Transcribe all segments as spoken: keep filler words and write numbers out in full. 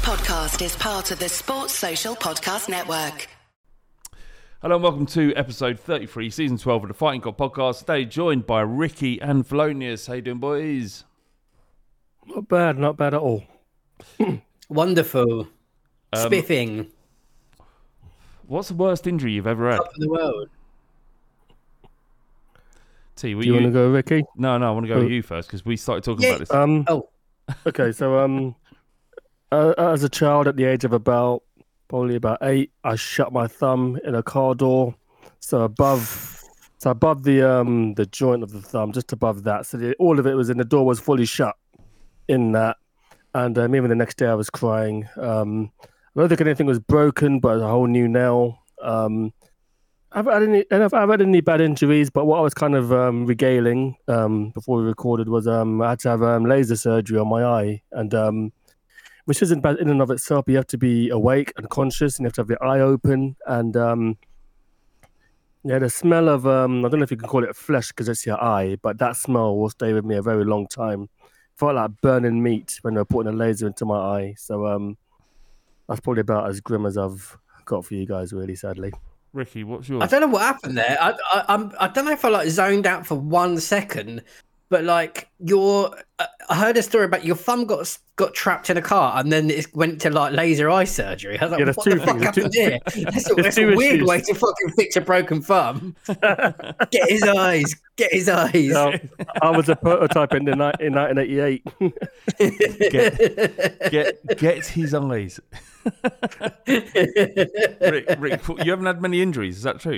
podcast is part of the Sports Social Podcast Network. Hello and welcome to episode thirty-three, season twelve of the Fighting Cock podcast. Today joined by Ricky and Felonious. How you doing, boys? Not bad, not bad at all. Wonderful. Um, Spiffing. What's the worst injury you've ever had? Top of the world. T, were Do you, you... want to go, Ricky? No, no, I want to go Oh. with you first because we started talking Yeah. about this. Um, Oh. okay, so um, uh, as a child at the age of about probably about eight, I shut my thumb in a car door. So above, so above the um the joint of the thumb, just above that. So the, all of it was in the door was fully shut in that, and um, even the next day I was crying. Um, I don't think anything was broken, but a whole new nail. Um, I've had any, and I've, I've had any bad injuries, but what I was kind of um, regaling um, before we recorded was um, I had to have um, laser surgery on my eye, and um, which isn't bad in and of itself. You have to be awake and conscious, and you have to have your eye open, and um, yeah, the smell of um, I don't know if you can call it flesh because it's your eye, but that smell will stay with me a very long time. Felt like burning meat when they're putting a laser into my eye, so um, that's probably about as grim as I've got for you guys, really, sadly. Ricky, what's yours? I don't know what happened there. I, I, I'm, I don't know if I like zoned out for one second, but like your, I heard a story about your thumb got got trapped in a car and then it went to like laser eye surgery. I was like, Yeah, there's what two the fuck things. happened Two- here? That's a, there's that's a two weird issues. way to fucking fix a broken thumb. Get his eyes. Get his eyes. No, I was a prototype in the ni- in nineteen eighty-eight. Get, get, get his eyes. Rick, Rick, you haven't had many injuries, is that true?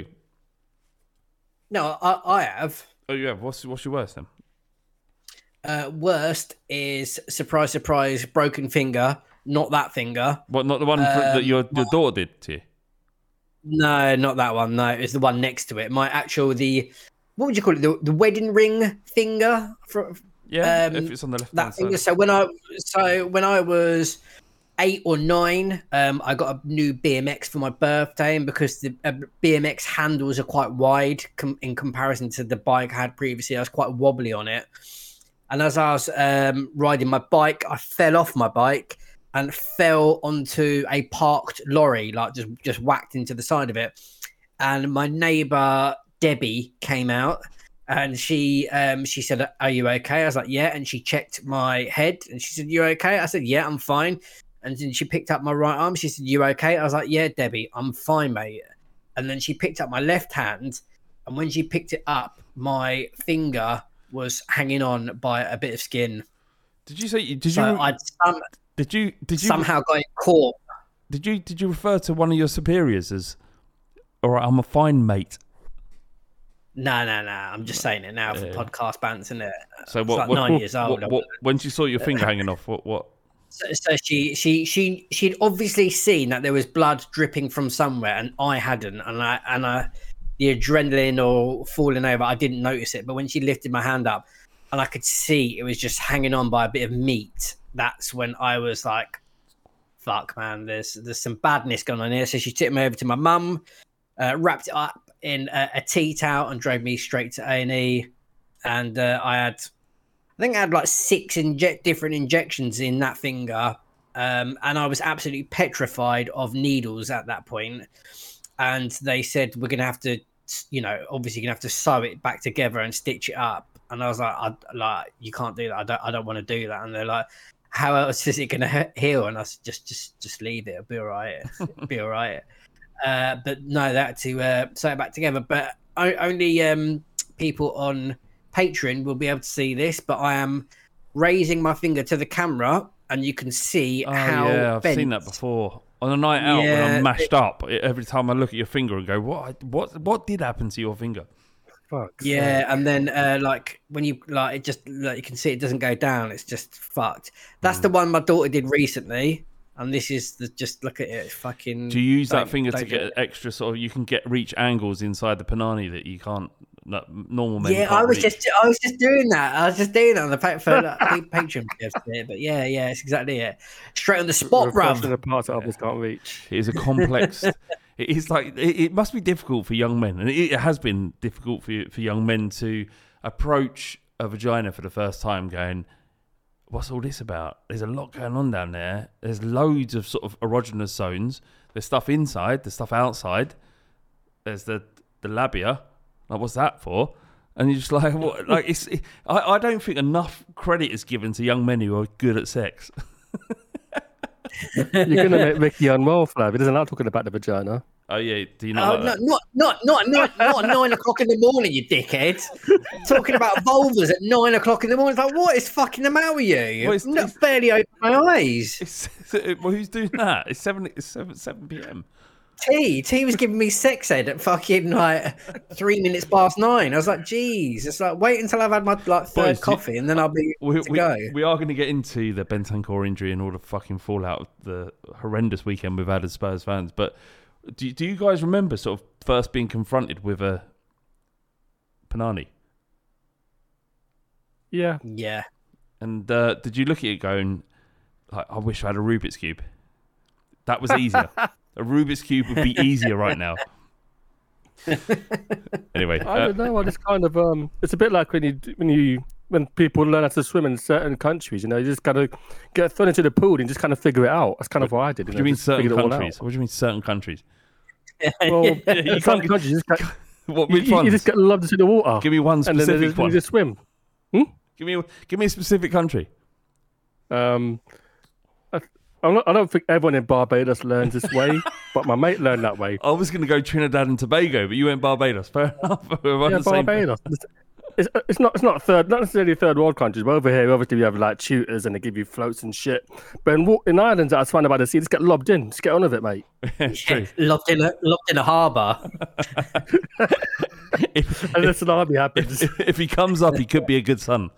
No, I, I have. Oh, you have. What's, what's your worst then? Uh, worst is surprise, surprise, broken finger. Not that finger. What, not the one for, that your, your daughter did to you? No, not that one. No, it's the one next to it. My actual the what would you call it? The, the wedding ring finger. For, Yeah, um, if it's on the left that hand finger. side. So when I so when I was eight or nine, um, I got a new B M X for my birthday, and because the uh, B M X handles are quite wide com- in comparison to the bike I had previously, I was quite wobbly on it. And as I was um, riding my bike, I fell off my bike and fell onto a parked lorry, like just, just whacked into the side of it. And my neighbour, Debbie, came out and she um, she said, "Are you okay?" I was like, "Yeah." And she checked my head and she said, "You okay?" I said, "Yeah, I'm fine." And then she picked up my right arm. She said, "You okay?" I was like, "Yeah, Debbie, I'm fine, mate." And then she picked up my left hand. And when she picked it up, my finger was hanging on by a bit of skin. Did you say? Did So you? I'd some, Did you? Did you? somehow got it caught. Did you? Did you refer to one of your superiors as? All right, I'm a fine mate. No, no, no. I'm just saying it now for Yeah. podcast bants, isn't it? So It's what? like what, nine years old. What, what, when she saw your finger hanging off, what? What? So, so she, she, she, she'd obviously seen that there was blood dripping from somewhere, and I hadn't, and I, and I, the adrenaline or falling over, I didn't notice it. But when she lifted my hand up, and I could see it was just hanging on by a bit of meat, that's when I was like, "Fuck, man, there's there's some badness going on here." So she took me over to my mum, uh, wrapped it up in a, a tea towel, and drove me straight to A and E. And uh, I had. I think I had like six inject different injections in that finger, um, and I was absolutely petrified of needles at that point. And they said, "We're gonna have to, you know, obviously you're gonna have to sew it back together and stitch it up." And I was like, I, "Like, you can't do that. I don't. I don't want to do that." And they're like, "How else is it gonna heal?" And I said, "Just, just, just leave it. It'll be all right. It'll be all right." Uh, but no, they had to uh, sew it back together. But o- only um, people on Patreon will be able to see this, but I am raising my finger to the camera and you can see Oh how yeah, I've bent. seen that before. On a night out when Yeah, I'm mashed up, every time I look at your finger and go, "What? What? What did happen to your finger?" Fuck. Yeah, and then uh, like when you like it, just like you can see it doesn't go down. It's just fucked. That's Mm. the one my daughter did recently, and this is the just look at it. It's fucking. Do you use that don't- finger to don't get do it. extra sort of? You can get reach angles inside the panani that you can't. That normal men. Yeah, can't I was reach. just I was just doing that. I was just doing that on the pa- for like, Patreon videos today, but yeah, yeah, it's exactly it. Straight on the spot, bruv. The parts that others can't reach. It is a complex. It is like it, it must be difficult for young men, and it, it has been difficult for for young men to approach a vagina for the first time, going, what's all this about? There's a lot going on down there. There's loads of sort of erogenous zones. There's stuff inside. There's stuff outside. There's the the labia. Like, what's that for? And you're just like, what? Like, it's. It, I, I don't think enough credit is given to young men who are good at sex. You're going to make Ricky unwell, Flav. He doesn't like talking about the vagina. Oh yeah, do you know? Oh, no, not not not not not at nine o'clock in the morning, you dickhead. Talking about vulvas at nine o'clock in the morning. It's like, what is fucking the matter with you? Well, it's- I'm not it's- barely open my eyes. It's, well, who's doing that? It's seven. It's seven. Seven p.m. T T was giving me sex ed at fucking like three minutes past nine. I was like, geez, it's like wait until I've had my like third Boys, coffee and then I'll be We, to we, go. we are going to get into the Bentancur injury and all the fucking fallout of the horrendous weekend we've had as Spurs fans. But do do you guys remember sort of first being confronted with a Panani? Yeah. Yeah. And uh, did you look at it going, like, I wish I had a Rubik's Cube? That was easier. A Rubik's Cube would be easier right now. Anyway. I uh, don't know. I just kind of um. It's a bit like when you when you when people learn how to swim in certain countries. You know, you just kind of get thrown into the pool and just kind of figure it out. That's kind of what I did. what do know, you mean just certain figured it all countries? out. What do you mean certain countries? Well, you in some can't- countries, you just, get, What, you, which you, ones? you just get lobbed into the water. Give me one and then specific you just, one. you just swim. Give me, give me a specific country. Um, I, I'm not, I don't think everyone in Barbados learns this way, but my mate learned that way. I was going to go Trinidad and Tobago, but you went Barbados. Fair enough. We're on Yeah, the same- Barbados. It's, it's not it's not third not necessarily third world countries, but over here obviously we have like tutors and they give you floats and shit. But in, wa- in islands that I find about the sea, just get lobbed in, just get on with it, mate. It's true. Locked in a locked in a harbour. If, And then tsunami happens. if, if he comes up, he could be a good son.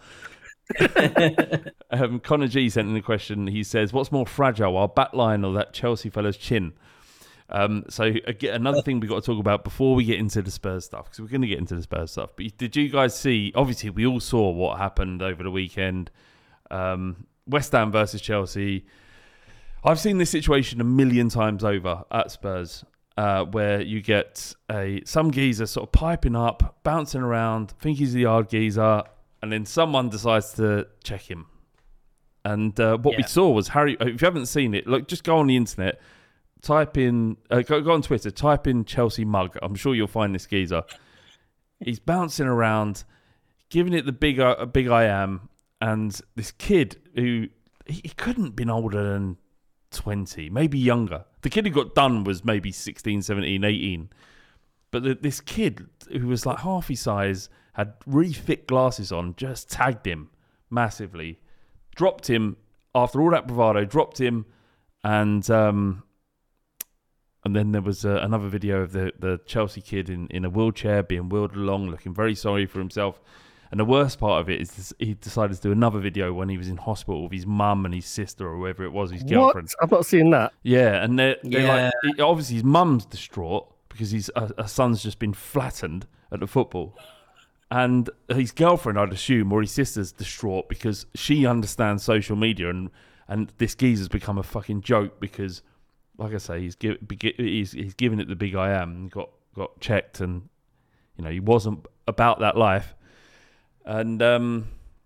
um, Connor G sent in a question. He says, "What's more fragile, our back line or that Chelsea fella's chin?" Um, so again, another thing we've got to talk about before we get into the Spurs stuff, because we're going to get into the Spurs stuff. But did you guys see? Obviously, we all saw what happened over the weekend. Um, West Ham versus Chelsea. I've seen this situation a million times over at Spurs, uh, where you get a some geezer sort of piping up, bouncing around, think he's the yard geezer, and then someone decides to check him. And uh, what we Yeah. saw was Harry. If you haven't seen it, look, just go on the internet. Type in, uh, go, go on Twitter, type in Chelsea mug. I'm sure you'll find this geezer. He's bouncing around, giving it the big, uh, big I am. And this kid who, he, he couldn't have been older than twenty, maybe younger. The kid who got done was maybe sixteen, seventeen, eighteen. But the, this kid who was like half his size, had really thick glasses on, just tagged him massively. Dropped him after all that bravado, dropped him and... um And then there was uh, another video of the, the Chelsea kid in, in a wheelchair being wheeled along, looking very sorry for himself. And the worst part of it is this, he decided to do another video when he was in hospital with his mum and his sister or whoever it was, his What? girlfriend. I've not seen that. Yeah, and they're, they're Yeah. like, he- obviously his mum's distraught because his uh, her son's just been flattened at the football. And his girlfriend, I'd assume, or his sister's distraught because she understands social media and, and this geezer's become a fucking joke because... Like I say, he's give, he's he's given it the big I am and got, got checked, and you know he wasn't about that life, and um,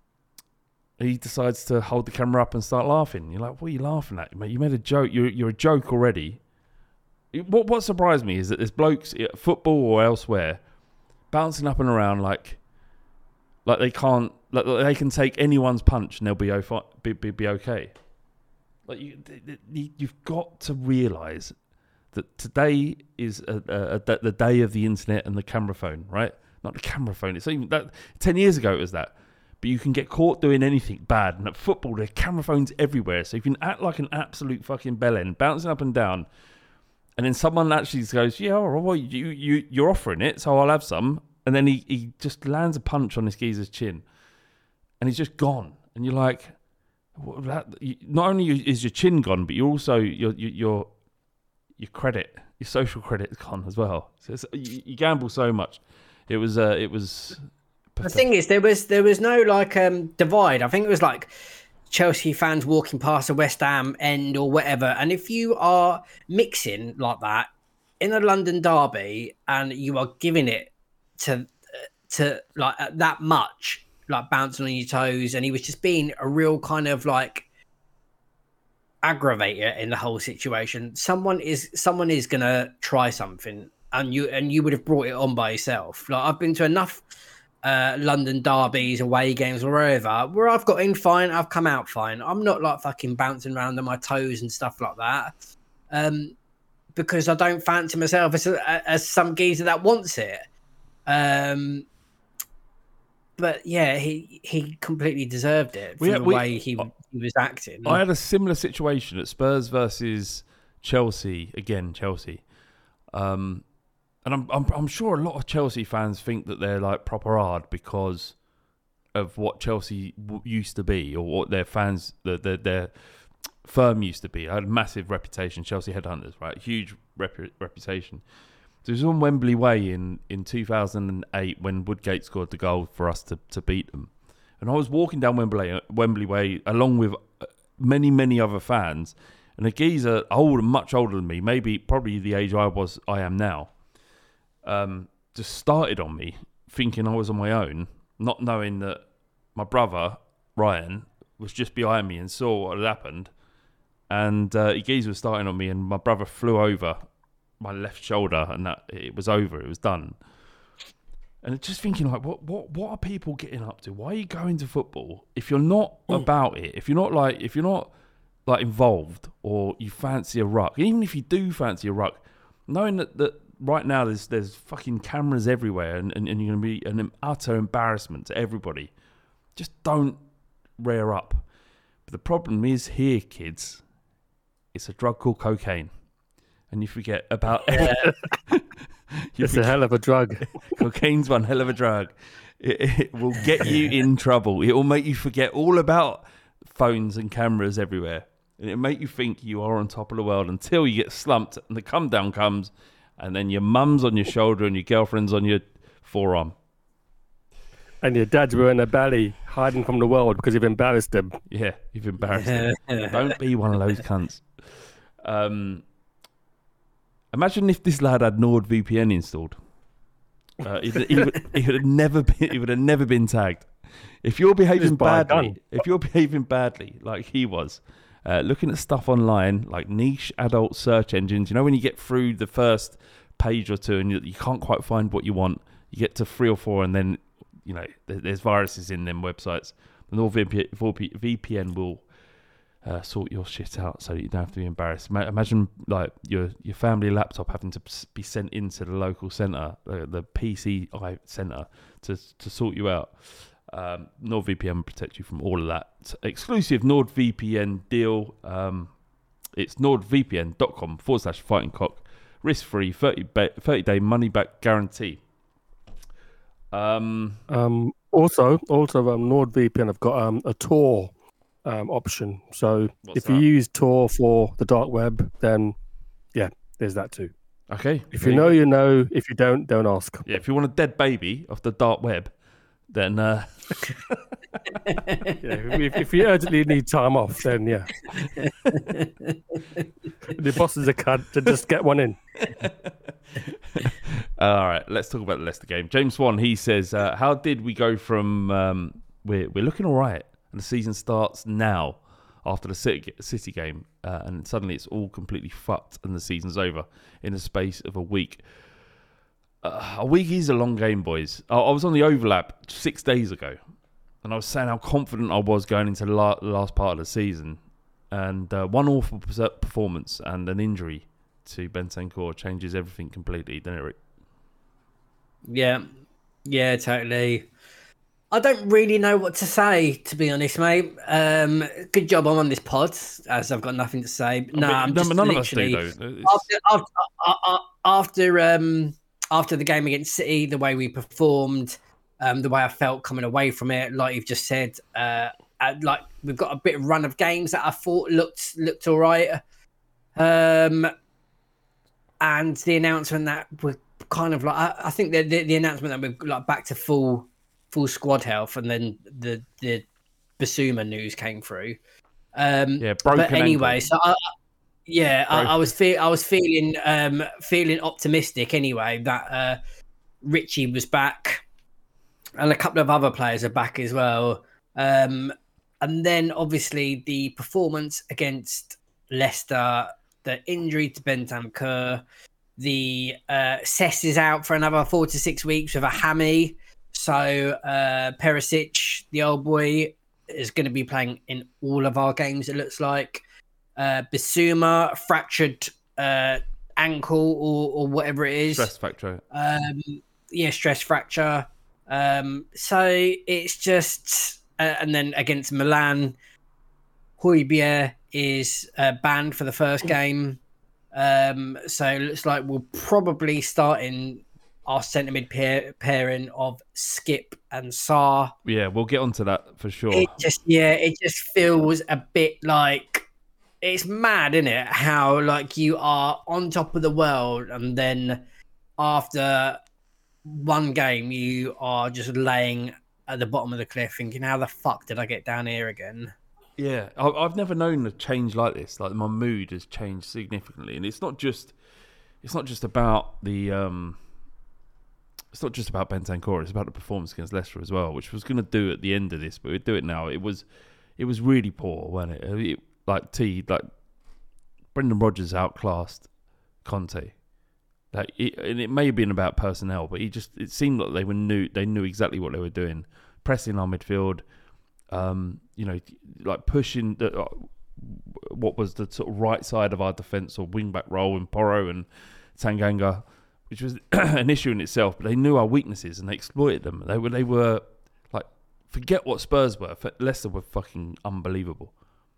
he decides to hold the camera up and start laughing. You're like, what are you laughing at, mate? You made a joke. You're you're a joke already. What what surprised me is that there's blokes at football or elsewhere bouncing up and around like like they can't like they can take anyone's punch and they'll be o- be, be, be okay. Like you, you've got to realise that today is a, a, a, the day of the internet and the camera phone, right? Not the camera phone. It's even that. Ten years ago, it was that. But you can get caught doing anything bad. And at football, there are camera phones everywhere, so you can act like an absolute fucking bellend, bouncing up and down. And then someone actually goes, "Yeah, all right, well, you you you're offering it, so I'll have some." And then he he just lands a punch on this geezer's chin, and he's just gone. And you're like. That, not only is your chin gone, but you're also your your your, your credit, your social credit is gone as well. So it's, you, you gamble so much. It was uh, it was. The thing is, there was there was no like um divide. I think it was like Chelsea fans walking past a West Ham end or whatever. And if you are mixing like that in a London derby and you are giving it to to like that much. like bouncing on your toes, and he was just being a real kind of like aggravator in the whole situation. Someone is someone is gonna try something, and you and you would have brought it on by yourself. Like I've been to enough uh, London derbies, away games, or wherever, where I've got in fine, I've come out fine. I'm not like fucking bouncing around on my toes and stuff like that, um, because I don't fancy myself as a, as some geezer that wants it. Um, but yeah, he he completely deserved it from We- the we- way he he was acting. I had a similar situation at Spurs versus Chelsea. Again, Chelsea. Um, and I'm, I'm I'm sure a lot of Chelsea fans think that they're like proper hard because of what Chelsea w- used to be, or what their fans, their, their their firm used to be. I had a massive reputation, Chelsea Headhunters, right? Huge rep- reputation. So it was on Wembley Way in, in two thousand eight when Woodgate scored the goal for us to, to beat them. And I was walking down Wembley Wembley Way along with many, many other fans. And a geezer, older, much older than me, maybe probably the age I was, I am now, um, just started on me, thinking I was on my own, not knowing that my brother, Ryan, was just behind me and saw what had happened. And uh, geezer was starting on me, and my brother flew over my left shoulder, and that it was over, it was done. And just thinking, like, what, what, what are people getting up to? Why are you going to football if you're not about it? If you're not like, if you're not like involved, or you fancy a ruck, even if you do fancy a ruck, knowing that, that right now there's there's fucking cameras everywhere, and, and, and you're going to be an utter embarrassment to everybody. Just don't rear up. But the problem is here, kids, it's a drug called cocaine, and you forget about. You it's a hell of a drug. Cocaine's one hell of a drug. It, it will get you in trouble. It will make you forget all about phones and cameras everywhere. And it'll make you think you are on top of the world until you get slumped and the come down comes, and then your mum's on your shoulder and your girlfriend's on your forearm. And your dad's wearing a belly, hiding from the world because you've embarrassed him. Yeah, you've embarrassed him. Don't be one of those cunts. Um... Imagine if this lad had NordVPN installed. Uh, he, he, would, he would have never been. He would have never been tagged. If you're behaving Just buy a badly, gun. if you're behaving badly like he was, uh, looking at stuff online like niche adult search engines. You know, when you get through the first page or two and you, you can't quite find what you want, you get to three or four, and then you know there, there's viruses in them websites. The NordVPN will. Uh, sort your shit out so that you don't have to be embarrassed. Ma- imagine like your your family laptop having to be sent into the local centre, uh, the P C I centre, to to sort you out. Um, NordVPN will protect you from all of that. It's exclusive NordVPN deal. Um, it's nordvpn.com forward slash fighting cock. Risk free, thirty day money back guarantee. Um, Um, also, also, um, NordVPN have got um, a Tor um, option. So What's if you that? use Tor for the dark web, then yeah, there's that too. okay. If there you know, go. you know. If you don't, don't ask. Yeah, if you want a dead baby off the dark web, then uh, Yeah, if, if you urgently need time off, then yeah. The boss is a cunt to just get one in. all right, let's talk about the Leicester game. James Swan, he says, uh, how did we go from um, we're we're looking all right, and the season starts now after the City, City game, uh, and suddenly it's all completely fucked and the season's over in the space of a week. Uh, a week is a long game, boys. I, I was on the overlap six days ago, and I was saying how confident I was going into the la- last part of the season, and uh, one awful perse- performance and an injury to Bentancur changes everything completely, doesn't it, Rick? Yeah, yeah, totally. I don't really know what to say, to be honest, mate. Um, good job I'm on this pod, as I've got nothing to say. No, I I'm mean, just none of us do, literally though. It's- after after after, after um after the game against City, the way we performed, um, the way I felt coming away from it, like you've just said, uh, I, like we've got a bit of run of games that I thought looked looked all right. Um, and the announcement that we're kind of like, I, I think the, the the announcement that we're like back to full full squad health, and then the the Basuma news came through. Um, Yeah, broken but anyway, ankle. so I, yeah, I, Broken. I was fe- I was feeling um feeling optimistic anyway that uh, Richie was back. and a couple of other players are back as well. Um, and then obviously the performance against Leicester, the injury to Bentancur, the uh, Cess is out for another four to six weeks with a hammy. So uh, Perisic, the old boy, is going to be playing in all of our games, it looks like. Uh, Bissouma, fractured uh, ankle or, or whatever it is. Stress fracture. Um, yeah, stress fracture. Um, so it's just... Uh, and then against Milan, Højbjerg is uh, banned for the first game. Um, so it looks like we'll probably start in our centre mid pair, pairing of Skip and Sarr. Yeah, we'll get onto that for sure. It just, yeah, it just feels a bit like it's mad, isn't it? How like you are on top of the world, and then after one game, you are just laying at the bottom of the cliff, thinking, "How the fuck did I get down here again?" Yeah, I, I've never known a change like this. Like my mood has changed significantly, and it's not just, it's not just about the, um, it's not just about Bentancur. It's about the performance against Leicester as well, which was going to do at the end of this, but we'd do it now. It was, it was really poor, wasn't it? it like T, like Brendan Rodgers outclassed Conte. Like, it, and it may have been about personnel, but he just, it seemed like they were knew, they knew exactly what they were doing, pressing our midfield. Um, you know, like pushing the, uh, what was the sort of right side of our defence or wing back role in Porro and Tanganga, which was an issue in itself. But they knew our weaknesses and they exploited them. They were, they were like, forget what Spurs were. Leicester were fucking unbelievable.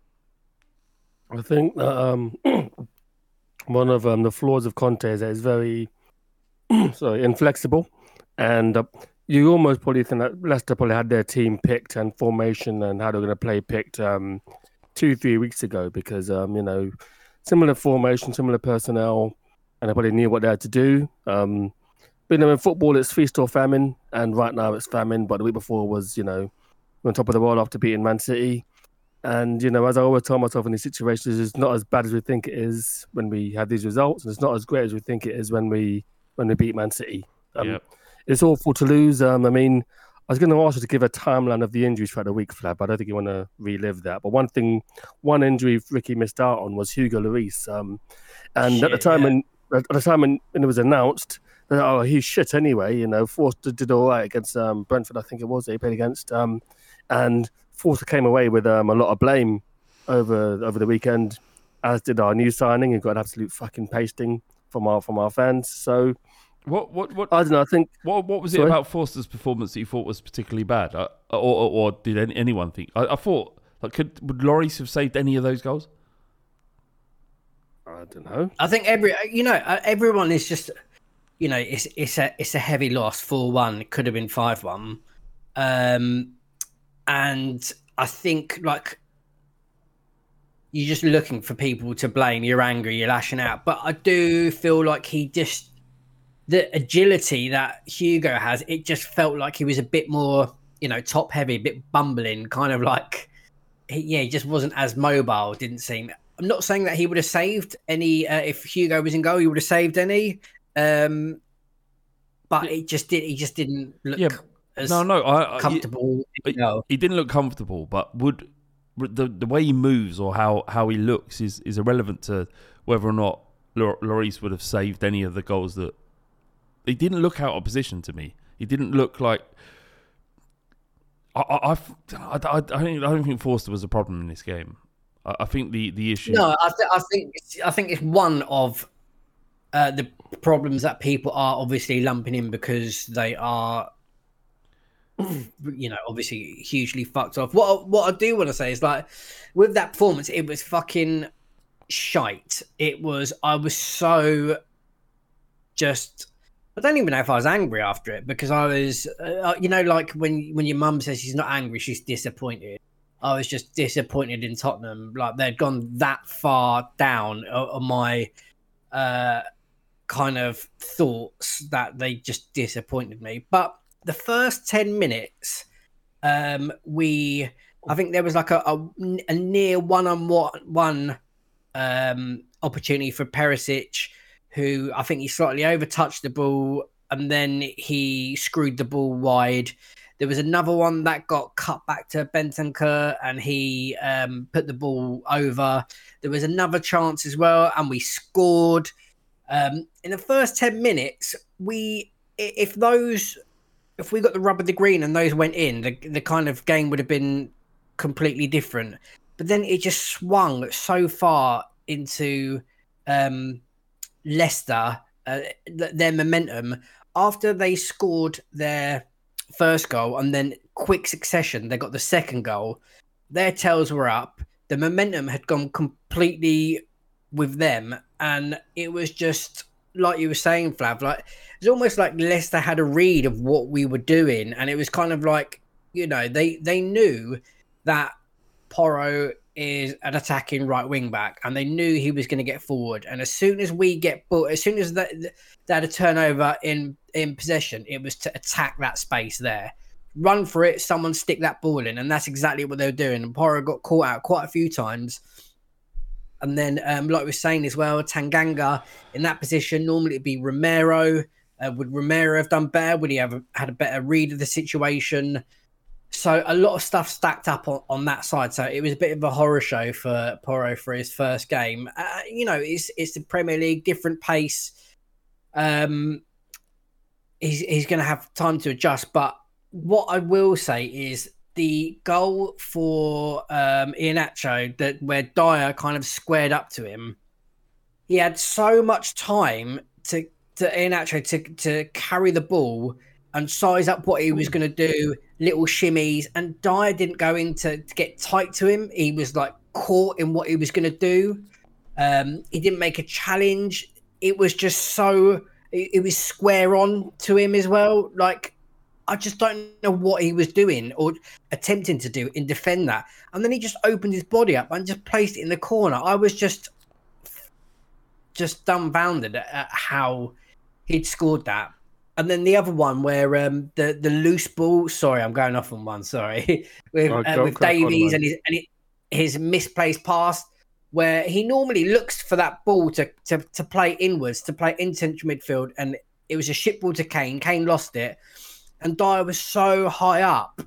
I think that um, one of um, the flaws of Conte is that he's very, sorry, inflexible, and uh, you almost probably think that Leicester probably had their team picked and formation and how they're going to play picked um, two, three weeks ago because, um, you know, similar formation, similar personnel, and they probably knew what they had to do. Um, but, you know, in football, it's feast or famine, and right now it's famine, but the week before was, you know, on top of the world after beating Man City. And, you know, as I always tell myself in these situations, it's not as bad as we think it is when we have these results, and it's not as great as we think it is when we when we beat Man City. Um, Yep. It's awful to lose. Um, I mean, I was going to ask you to give a timeline of the injuries throughout the week, Flab. I don't think you want to relive that. But one thing, one injury Ricky missed out on was Hugo Lloris. Um, and Shit, at the time yeah. when at the time when, when it was announced, that, oh, he's shit anyway. You know, Forster did all right against um, Brentford, I think it was that he played against. Um, and Forster came away with um, a lot of blame over over the weekend, as did our new signing, and got an absolute fucking pasting from our from our fans. So. What what what? I don't know. I think What what was Sorry? it about Forster's performance that you thought was particularly bad, uh, or, or or did any, anyone think? I, I thought like could would Lloris have saved any of those goals? I don't know. I think every you know uh, everyone is just you know it's it's a it's a heavy loss. four one. It could have been five one, um, and I think like you're just looking for people to blame. You're angry. You're lashing out. But I do feel like he just the agility that Hugo has. It just felt like he was a bit more you know top heavy, a bit bumbling, kind of like he, yeah, he just wasn't as mobile. Didn't seem. I'm not saying that he would have saved any uh, if Hugo was in goal. He would have saved any, um, but it just did. He just didn't look Yeah, as No, no, I, I, comfortable. he, you know. he didn't look comfortable, but would the the way he moves or how, how he looks is, is irrelevant to whether or not Lor- Lloris would have saved any of the goals that. He didn't look out of position to me. He didn't look like. I I, I, I, I don't I don't think Forster was a problem in this game. I, I think the, the issue. No, I, th- I think it's, I think it's one of uh, the problems that people are obviously lumping in because they are, you know, obviously hugely fucked off. What what I do want to say is like with that performance, it was fucking shite. It was. I was so just. I don't even know if I was angry after it because I was, uh, you know, like when when your mum says she's not angry, she's disappointed. I was just disappointed in Tottenham. Like they'd gone that far down on my uh, kind of thoughts that they just disappointed me. But the first ten minutes, um, we, I think there was like a, a, a near one-on-one um, opportunity for Perisic, who I think he slightly overtouched the ball and then he screwed the ball wide. There was another one that got cut back to Bentancur and he um, put the ball over. There was another chance as well, and we scored. Um, in the first ten minutes, we if those if we got the rub of the green and those went in, the the kind of game would have been completely different. But then it just swung so far into um, Leicester, uh, their momentum after they scored their first goal, and then quick succession they got the second goal. Their tails were up. The momentum had gone completely with them, and it was just like you were saying, Flav. Like it's almost like Leicester had a read of what we were doing, and it was kind of like, you know, they they knew that Porro is an attacking right wing back, and they knew he was going to get forward. And as soon as we get ball, as soon as that they had a turnover in in possession, it was to attack that space there, run for it, someone stick that ball in, and that's exactly what they were doing. And Porro got caught out quite a few times. And then, um, like we were saying as well, Tanganga in that position, normally it'd be Romero. Uh, would Romero have done better? Would he have had a better read of the situation? So a lot of stuff stacked up on, on that side. So it was a bit of a horror show for Porro for his first game. Uh, you know, it's it's the Premier League, different pace. Um, he's he's going to have time to adjust. But what I will say is the goal for um, Iheanacho, that where Dyer kind of squared up to him, he had so much time to to Iheanacho to to carry the ball and size up what he was going to do, little shimmies, and Dyer didn't go in to, to get tight to him. He was like caught in what he was going to do. Um, he didn't make a challenge. It was just so, it, it was square on to him as well. Like, I just don't know what he was doing or attempting to do in defend that. And then he just opened his body up and just placed it in the corner. I was just, just dumbfounded at, at how he'd scored that. And then the other one where um, the the loose ball. Sorry, I'm going off on one. Sorry, with Oh, uh, go- with crack on, Davies mate. and his and it, his misplaced pass, where he normally looks for that ball to, to to play inwards, to play in central midfield, and it was a shit ball to Kane. Kane lost it, and Dyer was so high up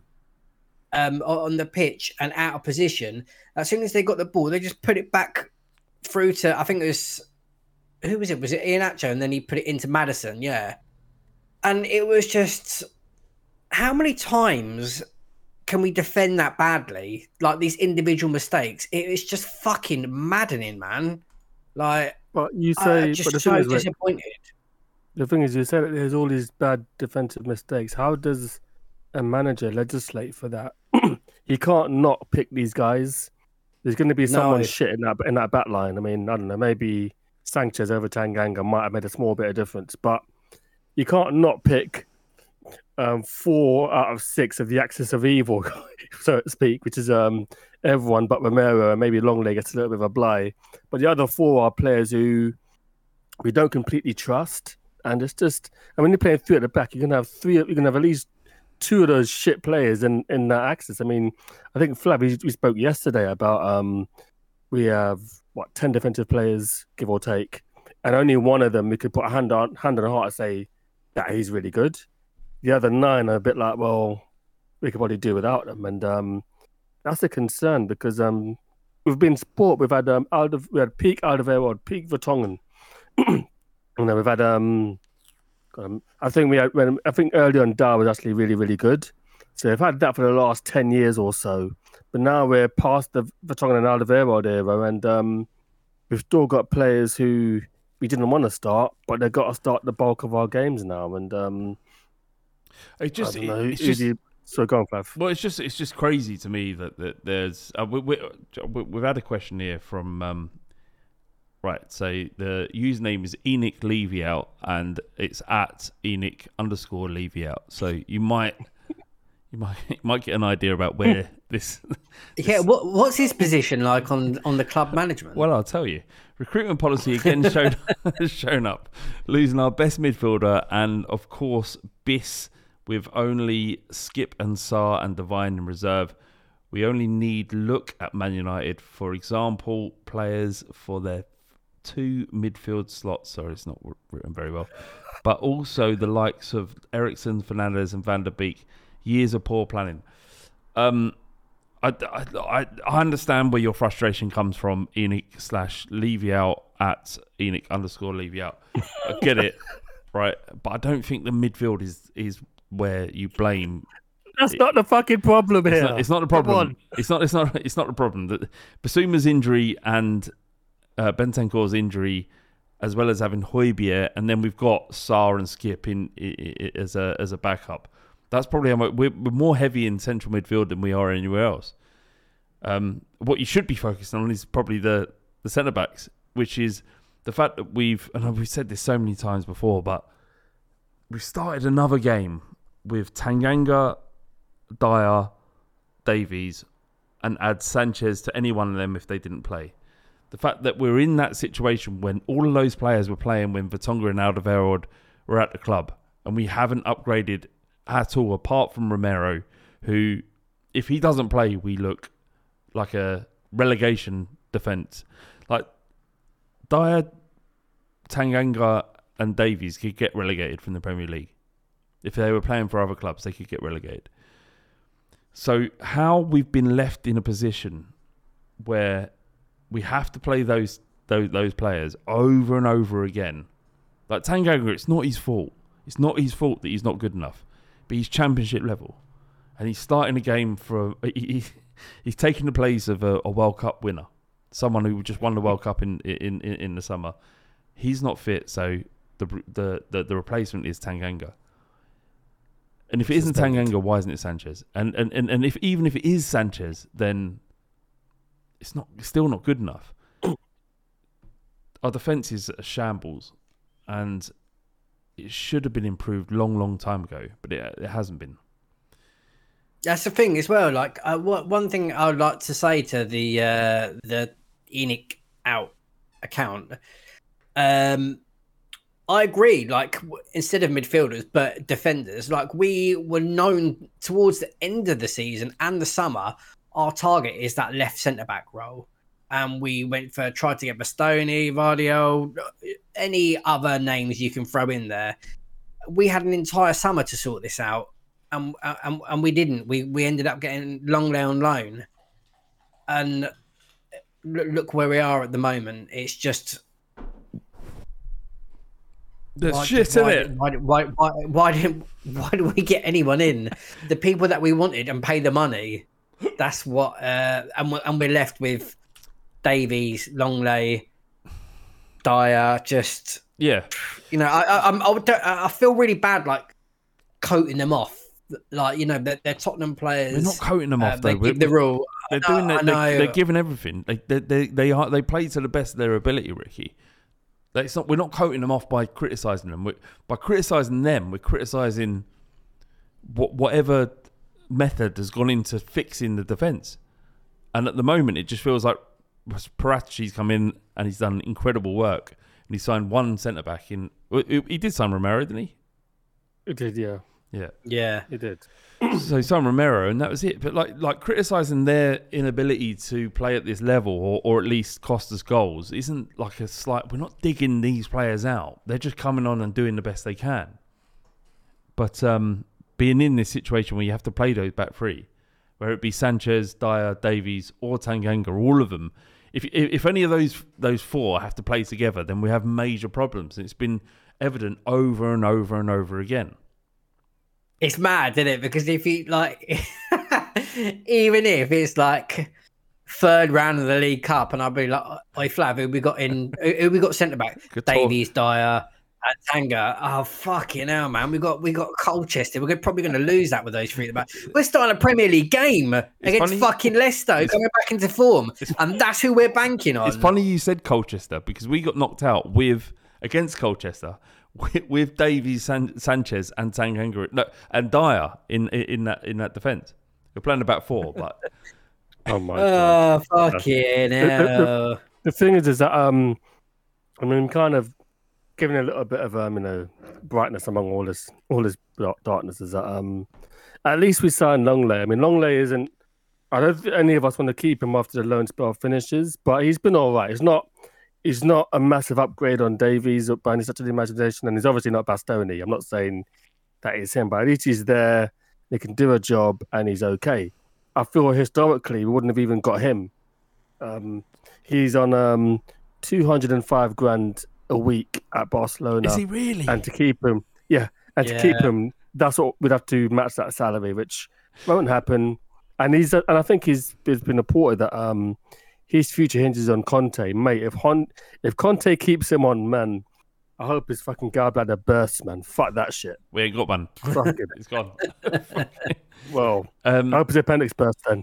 um, on the pitch and out of position. As soon as they got the ball, they just put it back through to, I think it was, who was it? Was it Iheanacho? And then he put it into Maddison. Yeah. And it was just, how many times can we defend that badly? Like these individual mistakes. It was just fucking maddening, man. Like, But you I, say, I just but the so thing is, Rick, disappointed. the thing is, you said that there's all these bad defensive mistakes. How does a manager legislate for that? He can't not pick these guys. There's going to be someone No. shit in that in that back line. I mean, I don't know. Maybe Sanchez over Tanganga might have made a small bit of difference, but you can't not pick um, four out of six of the axis of evil, so to speak, which is um, everyone but Romero, and maybe Longley gets a little bit of a bly. But the other four are players who we don't completely trust, and it's just. And when you're playing three at the back, you're gonna have three. You're gonna have at least two of those shit players in, in that axis. I mean, I think Flav, we, we spoke yesterday about um, we have what ten defensive players, give or take, and only one of them we could put a hand on hand on the heart and say that he's really good. The other nine are a bit like, well, we could probably do without them, and um, that's a concern because um, we've been sport. We've had um, Alde, we had peak Alderweireld, peak Vertonghen. You know, we've had um, um, I think we had when I think early on Dar was actually really really good. So we've had that for the last ten years or so, but now we're past the Vertonghen and Alderweireld era, and um, we've still got players who we didn't want to start, but they've got to start the bulk of our games now. And um, It just, I don't know. it's who just do you- So go on, Flav. well, it's just it's just crazy to me that, that there's uh, we, we, we- we've had a question here from um, right. So the username is Enoch Levy out, and it's at Enoch underscore Levy out. So you might you might you might get an idea about where this. Yeah, what what's his position like on, on the club management? Well, I'll tell you. Recruitment policy again showed has shown up, losing our best midfielder and of course Biss. With only Skip and Sarr and Devine in reserve, we only need look at Man United, for example, players for their two midfield slots. Sorry, it's not written very well. But also the likes of Ericsson, Fernandez and Van der Beek. Years of poor planning. Um, I, I, I understand where your frustration comes from, Enoch slash Levy out at Enoch underscore Levy out. I get it, right? But I don't think the midfield is is where you blame. That's it, not the fucking problem here. It's not, it's not the problem. It's not. It's not. It's not the problem. That Basuma's injury and uh, Bentancur's injury, as well as having Højbjerg, and then we've got Sarr and Skip in, in, in as a as a backup. That's probably how much, we're, we're more heavy in central midfield than we are anywhere else. Um, what you should be focused on is probably the, the centre backs, which is the fact that we've, and we've said this so many times before, but we've started another game with Tanganga, Dyer, Davies, and add Sanchez to any one of them if they didn't play. The fact that we're in that situation when all of those players were playing when Vertonghen and Alderweireld were at the club, and we haven't upgraded at all, apart from Romero, who, if he doesn't play, we look like a relegation defence. Like, Dyer, Tanganga and Davies could get relegated from the Premier League. If they were playing for other clubs, they could get relegated. So how we've been left in a position where we have to play those those, those players over and over again. Like Tanganga, it's not his fault. It's not his fault that he's not good enough. But he's championship level, and he's starting a game for. He, he's taking the place of a, a World Cup winner, someone who just won the World Cup in in, in, in the summer. He's not fit, so the the the, the replacement is Tanganga. And if it isn't Tanganga, why isn't it Sanchez? And and, and and if even if it is Sanchez, then it's not it's still not good enough. Our defence is a shambles, and it should have been improved long, long time ago, but it, it hasn't been. That's the thing as well. Like, uh, what, one thing I would like to say to the uh, the Enoch out account, um, I agree. Like, w- instead of midfielders, but defenders. Like, we were known towards the end of the season and the summer, our target is that left centre back role. And we went for tried to get Bastoni, Vardio, any other names you can throw in there. We had an entire summer to sort this out, and and, and we didn't. We we ended up getting Longley on loan, and look, look where we are at the moment. It's just there's why, shit why, in it. Why, why why why didn't why did we get anyone in? The people that we wanted and pay the money. That's what, uh, and we're, and we're left with Davies, Longley, Dyer, just yeah. You know, I I I'm, I, would, I feel really bad like coating them off. Like, you know, they're, they're Tottenham players. We're not coating them uh, off though. They we're, give the rule. They're I doing know, that. I They, know. they're giving everything. They they they they, are, they play to the best of their ability, Ricky. Like, it's not. We're not coating them off by criticising them. We're, by criticising them, we're criticising what whatever method has gone into fixing the defence. And at the moment, it just feels like Paratici's come in and he's done incredible work. And he signed one centre back in. He did sign Romero, didn't he? It did, yeah. Yeah, yeah, it did. So he signed Romero, and that was it. But like, like criticising their inability to play at this level, or, or at least cost us goals, isn't like a slight. We're not digging these players out. They're just coming on and doing the best they can. But um, being in this situation where you have to play those back three, whether it be Sanchez, Dyer, Davies, or Tanganga, all of them. If if any of those those four have to play together, then we have major problems. And it's been evident over and over and over again. It's mad, isn't it? Because if you like, even if it's like third round of the League Cup, and I'll be like, "Oi, Flav, who we got in? Who we got centre back? Good Davies, Dyer, and Tanga. Oh fucking hell, man! We got we got Colchester. We're probably going to lose that with those three at the back. We're starting a Premier League game against funny. fucking Leicester, coming back into form, and that's who we're banking on. It's funny you said Colchester because we got knocked out with against Colchester. With, with Davies, San, Sanchez, and Tanganga, no, and Dyer in, in in that in that defence. We're playing about four, but oh my oh, god! fucking the, hell! the, the, the thing is, is that um, I mean, kind of giving a little bit of um, you know, brightness among all this all this darkness is that um, at least we signed Longley. I mean, Longley isn't. I don't think any of us want to keep him after the loan spell finishes, but he's been all right. It's not. He's not a massive upgrade on Davies by any such an imagination, and he's obviously not Bastoni. I'm not saying that is him, but at least he's there he can do a job, and he's okay. I feel historically we wouldn't have even got him. Um, he's on um, two hundred five grand a week at Barcelona. Is he really? And to keep him, yeah, and Yeah. to keep him, that's what we'd have to match that salary, which won't happen. And he's and I think he's it's been reported that um his future hinges on Conte, mate. If Hon, if Conte keeps him on, man, I hope his fucking gallbladder bursts, man. Fuck that shit. We ain't got one. Fuck him. It's gone. Well, Um, I hope his appendix bursts then.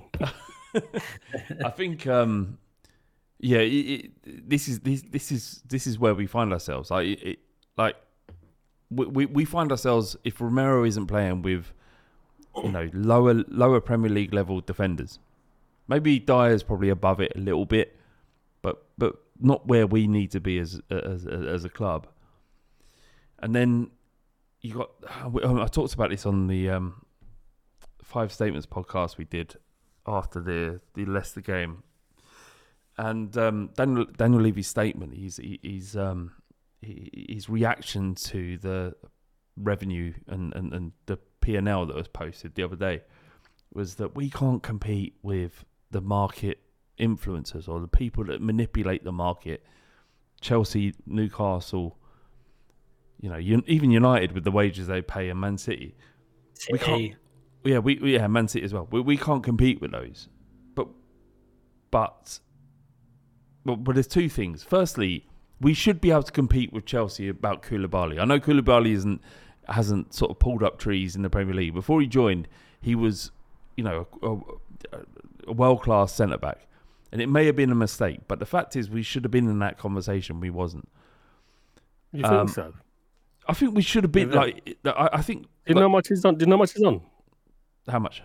I think, um, yeah, it, it, this is this this is this is where we find ourselves. Like, it, it, like we, we we find ourselves if Romero isn't playing with, you know, lower lower Premier League level defenders. Maybe Dyer's probably above it a little bit, but but not where we need to be as as as a club. And then you got. I talked about this on the um, Five Statements podcast we did after the the Leicester game, and um, Daniel Daniel Levy's statement. He's he, he's um, he, his reaction to the revenue and, and, and the P and L that was posted the other day was that we can't compete with the market influencers or the people that manipulate the market. Chelsea, Newcastle, you know, even United with the wages they pay, and Man City. City. We can't. Yeah, we yeah Man City as well. We we can't compete with those. But but but, but there's two things. Firstly, we should be able to compete with Chelsea about Koulibaly. I know Koulibaly isn't hasn't sort of pulled up trees in the Premier League. Before he joined, he was, you know, a, a world class centre back, and it may have been a mistake. But the fact is, we should have been in that conversation. We wasn't. You think Um, so? I think we should have been Yeah. like. I, I think. Do you know how much he's on? Do you know how much he's on? How much?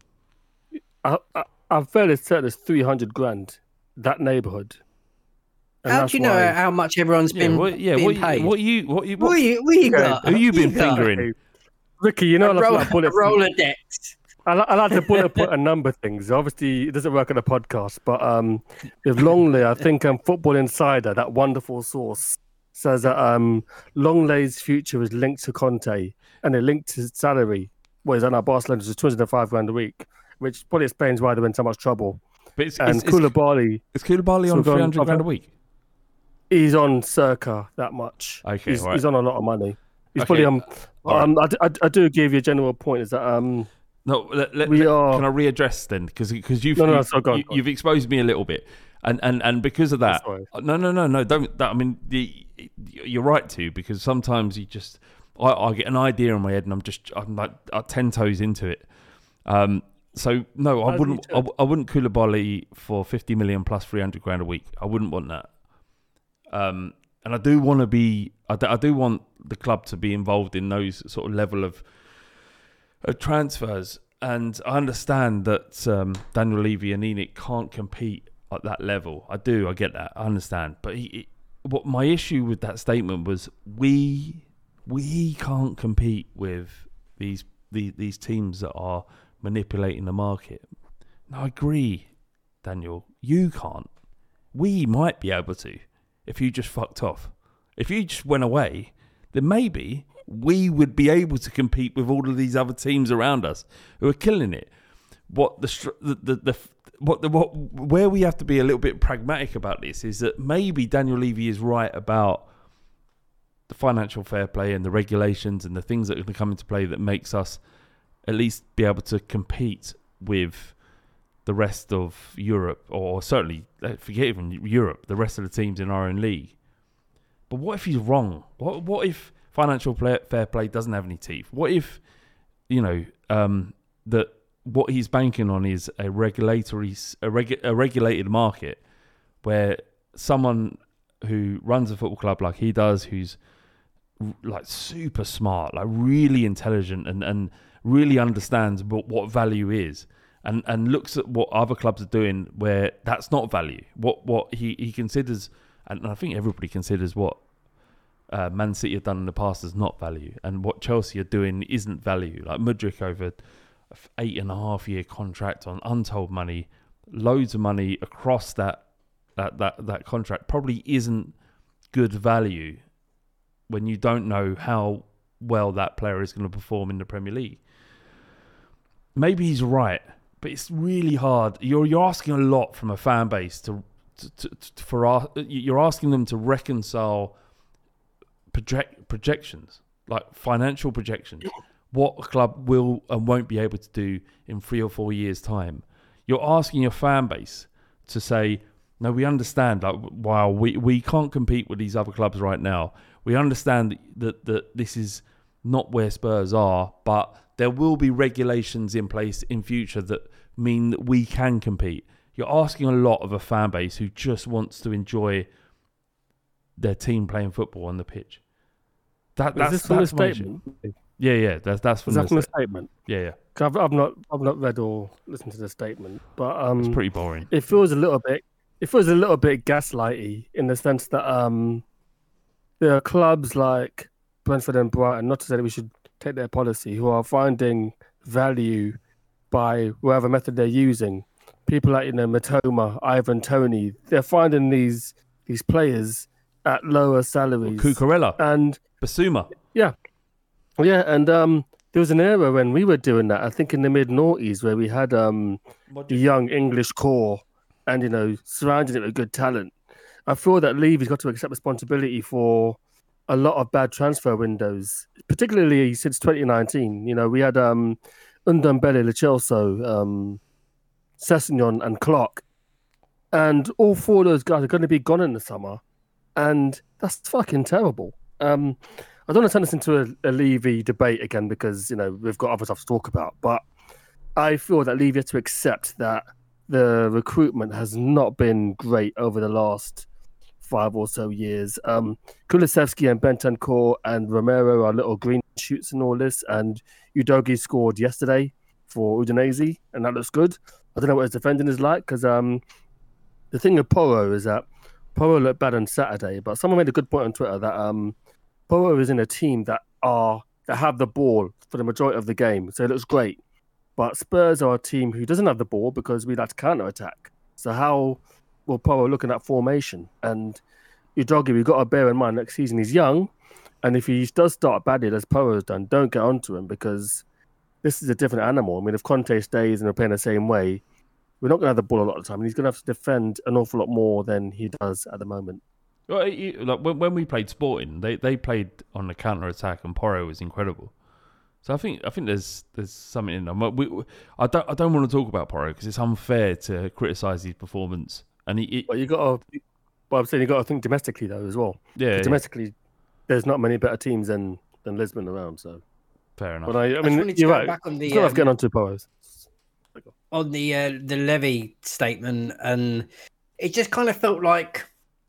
I, I, I'm fairly certain it's three hundred grand, that neighbourhood. And How that's do you know why- how much everyone's Yeah, been, what, yeah. been What, paid? you, what you? What you? What What, you, what you got? who you been got? fingering? Ricky, you know, I A, like, roll, like a bullet, Rolodex. I, like, I like to bullet put a number things. Obviously, it doesn't work on a podcast, but um, with Longley, I think um, Football Insider, that wonderful source, says that um, Longley's future is linked to Conte, and it linked to his salary. What is that now? Barcelona is two hundred five grand a week, which probably explains why they're in so much trouble. But it's, And it's, it's, Koulibaly, is Koulibaly So on go on, three hundred grand a okay. week? he's on circa that much. Okay, he's, right. he's on a lot of money. He's Okay, probably um, all right. um I, d- I, d- I do give you a general point is that um No, let, let, we let- are- Can I readdress then? Because you've No, no, no, you've, sorry, go on, you, go on. you've exposed me a little bit, and and, and because of that, Sorry. no, no, no, no, don't. That, I mean, the, you're right to because sometimes you just I, I get an idea in my head and I'm just I'm like I'm ten toes into it. Um, so no, I As wouldn't you I, should. I wouldn't Koulibaly for fifty million plus three hundred grand a week. I wouldn't want that. Um, and I do want to be I do, I do want the club to be involved in those sort of level of, of transfers. And I understand that um, Daniel Levy and Enoch can't compete at that level. I do, I get that, I understand. But he, he, what my issue with that statement was, we we can't compete with these the, these teams that are manipulating the market. No, I agree, Daniel. You can't. We might be able to if you just fucked off. If you just went away, then maybe we would be able to compete with all of these other teams around us who are killing it. What the str- the the, the what the what where we have to be a little bit pragmatic about this is that maybe Daniel Levy is right about the financial fair play and the regulations and the things that are going to come into play that makes us at least be able to compete with the rest of Europe, or certainly forget even Europe, the rest of the teams in our own league. But what if he's wrong? What what if financial play, fair play doesn't have any teeth? What if, you know, um, that what he's banking on is a regulatory, a, regu- a regulated market where someone who runs a football club like he does, who's like super smart, like really intelligent, and, and really understands what, what value is, and, and looks at what other clubs are doing where that's not value. What what he, he considers, and I think everybody considers what uh, Man City have done in the past as not value, and what Chelsea are doing isn't value. Like Mudryk over an eight and a half year contract on untold money, loads of money across that that that, that contract probably isn't good value when you don't know how well that player is going to perform in the Premier League. maybe he's right, but it's really hard. You're you're asking a lot from a fan base to, to, to, to for our, you're asking them to reconcile project projections, like financial projections, what a club will and won't be able to do in three or four years' time. You're asking your fan base to say, no, we understand, like, wow, we, we can't compete with these other clubs right now. We understand that, that, that this is not where Spurs are, but there will be regulations in place in future that mean that we can compete. You're asking a lot of a fan base who just wants to enjoy their team playing football on the pitch. That, that's, Is this from that's the my statement? issue. Yeah, yeah, that's that's from Is that the from the sta- statement? Yeah, yeah. 'Cause I've, I've not I've not read or listened to the statement, but um, It's pretty boring. it feels a little bit it feels a little bit gaslighty in the sense that um, there are clubs like Brentford and Brighton, not to say that we should take their policy, who are finding value by whatever method they're using. People like, you know, Matoma, Ivan Toney, they're finding these these players at lower salaries. Cucurella, And Basuma. yeah, yeah, and um, there was an era when we were doing that. I think in the mid noughties, where we had um, the young English core, and you know, surrounding it with good talent. I feel that Levy's got to accept responsibility for a lot of bad transfer windows, particularly since twenty nineteen. You know, we had um, Ndombele, Lo Celso, um, Sessegnon, and Clark, and all four of those guys are going to be gone in the summer, and that's fucking terrible. Um, I don't want to turn this into a, a Levy debate again because, you know, we've got other stuff to talk about, but I feel that Levy has to accept that the recruitment has not been great over the last five or so years. Um, Kulusevski and Bentancur and Romero are little green shoots in all this, and Udogie scored yesterday for Udinese, and that looks good. I don't know what his defending is like because um, the thing with Porro is that Porro looked bad on Saturday, but someone made a good point on Twitter that um, Porro is in a team that are that have the ball for the majority of the game, so it looks great. But Spurs are a team who doesn't have the ball because we like to counter attack. So how will Porro look in that formation? And Udogie, we've got to bear in mind next season he's young, and if he does start badly as Porro has done, don't get onto him because this is a different animal. I mean, if Conte stays and we're playing the same way, we're not going to have the ball a lot of the time, and he's going to have to defend an awful lot more than he does at the moment. Well, you, like when, when we played Sporting, they, they played on the counter attack, and Porro was incredible. So I think I think there's there's something in them. We, we, I don't I don't want to talk about Porro because it's unfair to criticise his performance. And he, he But you got to, well, I'm saying you got to think domestically though as well. yeah, yeah, Domestically, there's not many better teams than than Lisbon around. So fair enough. but I, I I just mean, wanted to you're go right. back on the, It's not um, getting onto Porro's. on the uh, the Levy statement, and it just kind of felt like,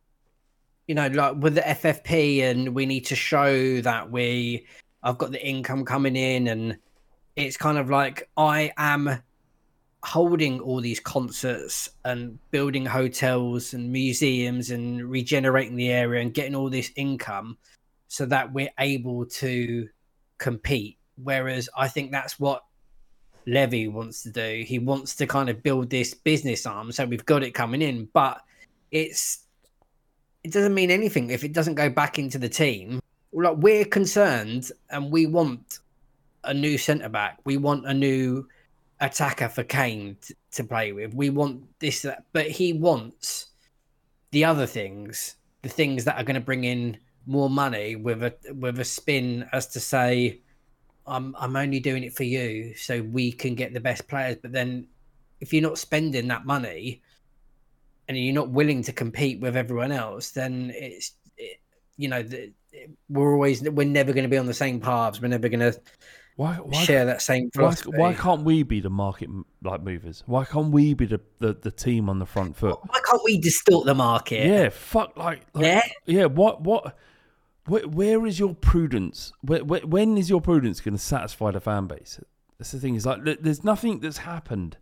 you know, like with the F F P, and we need to show that we, I've got the income coming in, and it's kind of like I am holding all these concerts and building hotels and museums and regenerating the area and getting all this income so that we're able to compete. Whereas I think that's what Levy wants to do. He wants to kind of build this business arm, so we've got it coming in, but it's it doesn't mean anything if it doesn't go back into the team. Like, we're concerned, and we want a new centre back. We want a new attacker for Kane t- to play with. We want this, that, but he wants the other things, the things that are going to bring in more money with a with a spin as to say, I'm I'm only doing it for you so we can get the best players. But then if you're not spending that money and you're not willing to compete with everyone else, then it's, it, you know, the, we're always, we're never going to be on the same paths. We're never going to why, why, share that same why, philosophy. why can't we be the market like movers? Why can't we be the, the, the team on the front foot? Why can't we distort the market? Yeah, fuck, like, like Yeah? yeah. What what? Where, where is your prudence? Where, where, when is your prudence going to satisfy the fan base? That's the thing. Is like there's nothing that's happened.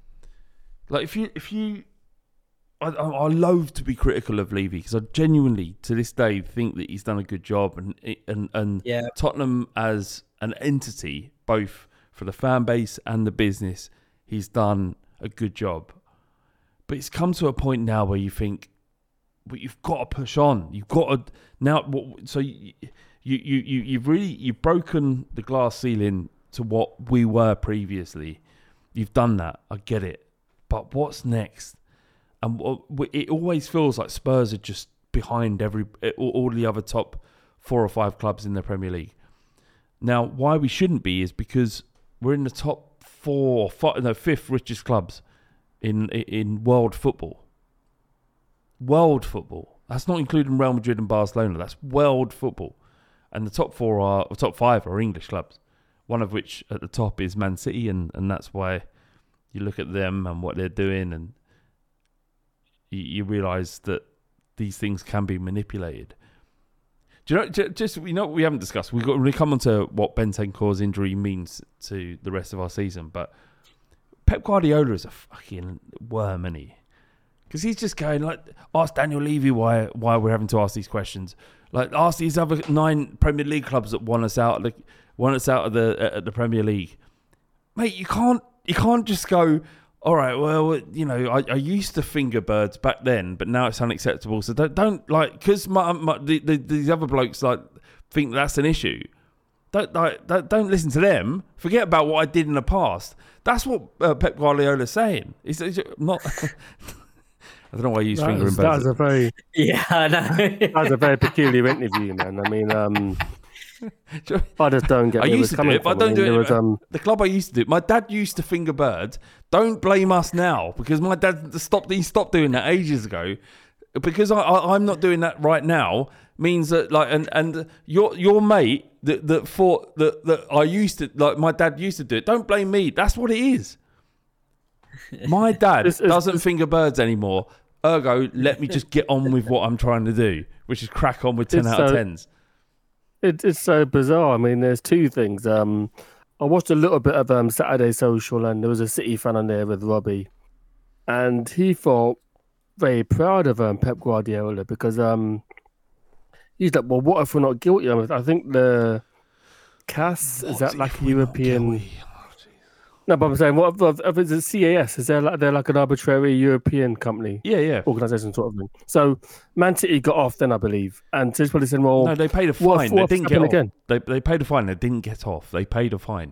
Like if you if you, I, I, I loathe to be critical of Levy because I genuinely to this day think that he's done a good job, and and and Yeah. Tottenham as an entity, both for the fan base and the business, he's done a good job. But it's come to a point now where you think, but you've got to push on. You've got to now. So you, you, you, you've really you've broken the glass ceiling to what we were previously. You've done that. I get it. But what's next? And it always feels like Spurs are just behind every all the other top four or five clubs in the Premier League. Now, why we shouldn't be is because we're in the top four, five, no, fifth richest clubs in in world football. World football. That's not including Real Madrid and Barcelona. That's world football. And the top four are, or top five are English clubs. One of which at the top is Man City, and, and that's why you look at them and what they're doing, and you, you realise that these things can be manipulated. Do you know? Just you know, what we haven't discussed. We've got we come on to what Bentancur's injury means to the rest of our season, but Pep Guardiola is a fucking worm, isn't he? Because he's just going like, ask Daniel Levy why why we're having to ask these questions. Like, ask these other nine Premier League clubs that won us out, like won us out of the uh, the Premier League, mate. You can't you can't just go, all right, well, you know, I, I used to finger birds back then, but now it's unacceptable. So don't, don't like, because my, my, the, the, these other blokes like think that's an issue. Don't, like, don't don't listen to them. Forget about what I did in the past. That's what uh, Pep Guardiola's saying. It's, it's not. I don't know why you use that finger was, and birds. That was a very yeah, I know. that was a very peculiar interview, man. I mean, um. I just don't get. I used to do it, but I don't do it. Was, um... The club I used to do it. My dad used to finger birds. Don't blame us now, because my dad stopped. He stopped doing that ages ago. Because I, I, I'm not doing that right now means that like and and your your mate that that thought that that I used to like my dad used to do it. Don't blame me. That's what it is. My dad it's, it's, doesn't it's, finger birds anymore. Ergo, let me just get on with what I'm trying to do, which is crack on with ten out of tens. It, it's so bizarre. I mean, there's two things. Um, I watched a little bit of um, Saturday Social, and there was a City fan on there with Robbie, and he felt very proud of um, Pep Guardiola because um, he's like, well, what if we're not guilty? I, mean, I think the C A S, what is that like a European... No, but I'm saying, what if, if it's a C A S? Is there like they're like an arbitrary European company? Yeah, yeah, organisation sort of thing. So Man City got off then, I believe, and just probably said, "Well, no, they paid a fine. What, they didn't get off. Again? They they paid a fine. They didn't get off. They paid a fine.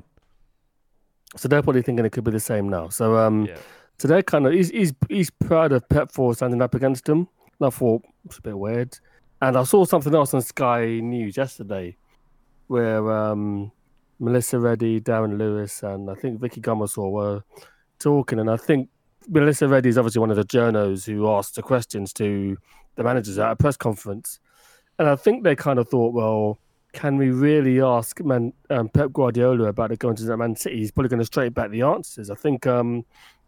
So they're probably thinking it could be the same now. So um, yeah. so they're kind of he's he's he's proud of Pep for standing up against him. And I thought it's a bit weird, and I saw something else on Sky News yesterday, where um. Melissa Reddy, Darren Lewis, and I think Vicky Gummersall were talking. And I think Melissa Reddy is obviously one of the journos who asked the questions to the managers at a press conference. And I think they kind of thought, well, can we really ask Man, um, Pep Guardiola about it going to Man City? He's probably going to straight back the answers. I think um,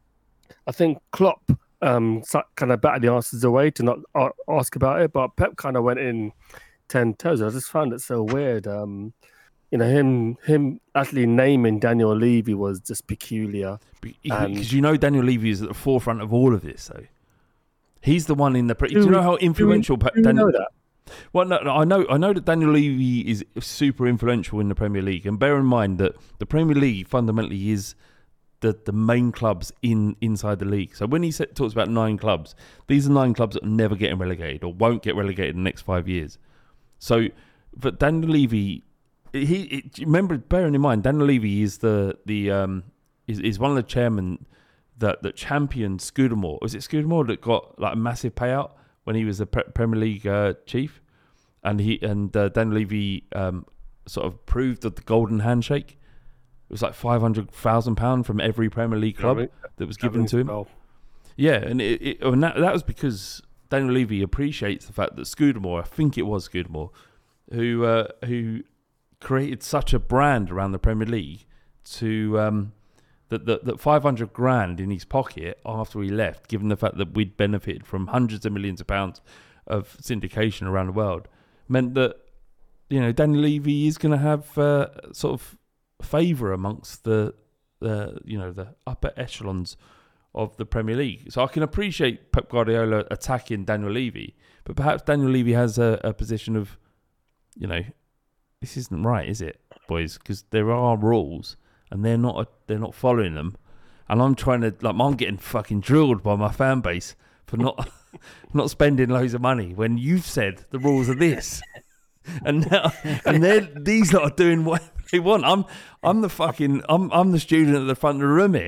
I think Klopp um, kind of batted the answers away to not ask about it, but Pep kind of went in ten toes. I just found it so weird. Um, You know, him him actually naming Daniel Levy was just peculiar. Because you know Daniel Levy is at the forefront of all of this, though. He's the one in the... Pre- do you know how influential... Do you Daniel, know that? Well, no, no, I know I know that Daniel Levy is super influential in the Premier League. And bear in mind that the Premier League fundamentally is the, the main clubs in inside the league. So when he said, talks about nine clubs, these are nine clubs that are never getting relegated or won't get relegated in the next five years. So, but Daniel Levy... He, he remember, bearing in mind, Daniel Levy is the the um is, is one of the chairmen that that championed Scudamore. Was it Scudamore that got like a massive payout when he was the pre- Premier League uh, chief, and he and uh, Daniel Levy um sort of proved that the golden handshake. It was like five hundred thousand pound from every Premier League club yeah, that was given to him. Well. Yeah, and it, it and that that was because Daniel Levy appreciates the fact that Scudamore, I think it was Scudamore, who uh, who. created such a brand around the Premier League to um, that, that that five hundred grand in his pocket after he left, given the fact that we'd benefited from hundreds of millions of pounds of syndication around the world, meant that, you know, Daniel Levy is going to have uh, sort of favour amongst the the you know the upper echelons of the Premier League. So I can appreciate Pep Guardiola attacking Daniel Levy, but perhaps Daniel Levy has a, a position of, you know, this isn't right, is it, boys? Because there are rules, and they're not they're not following them. And I'm trying to like I'm getting fucking drilled by my fan base for not not spending loads of money when you've said the rules are this, and now, and they these lot are doing what they want. I'm I'm the fucking I'm I'm the student at the front of the room here.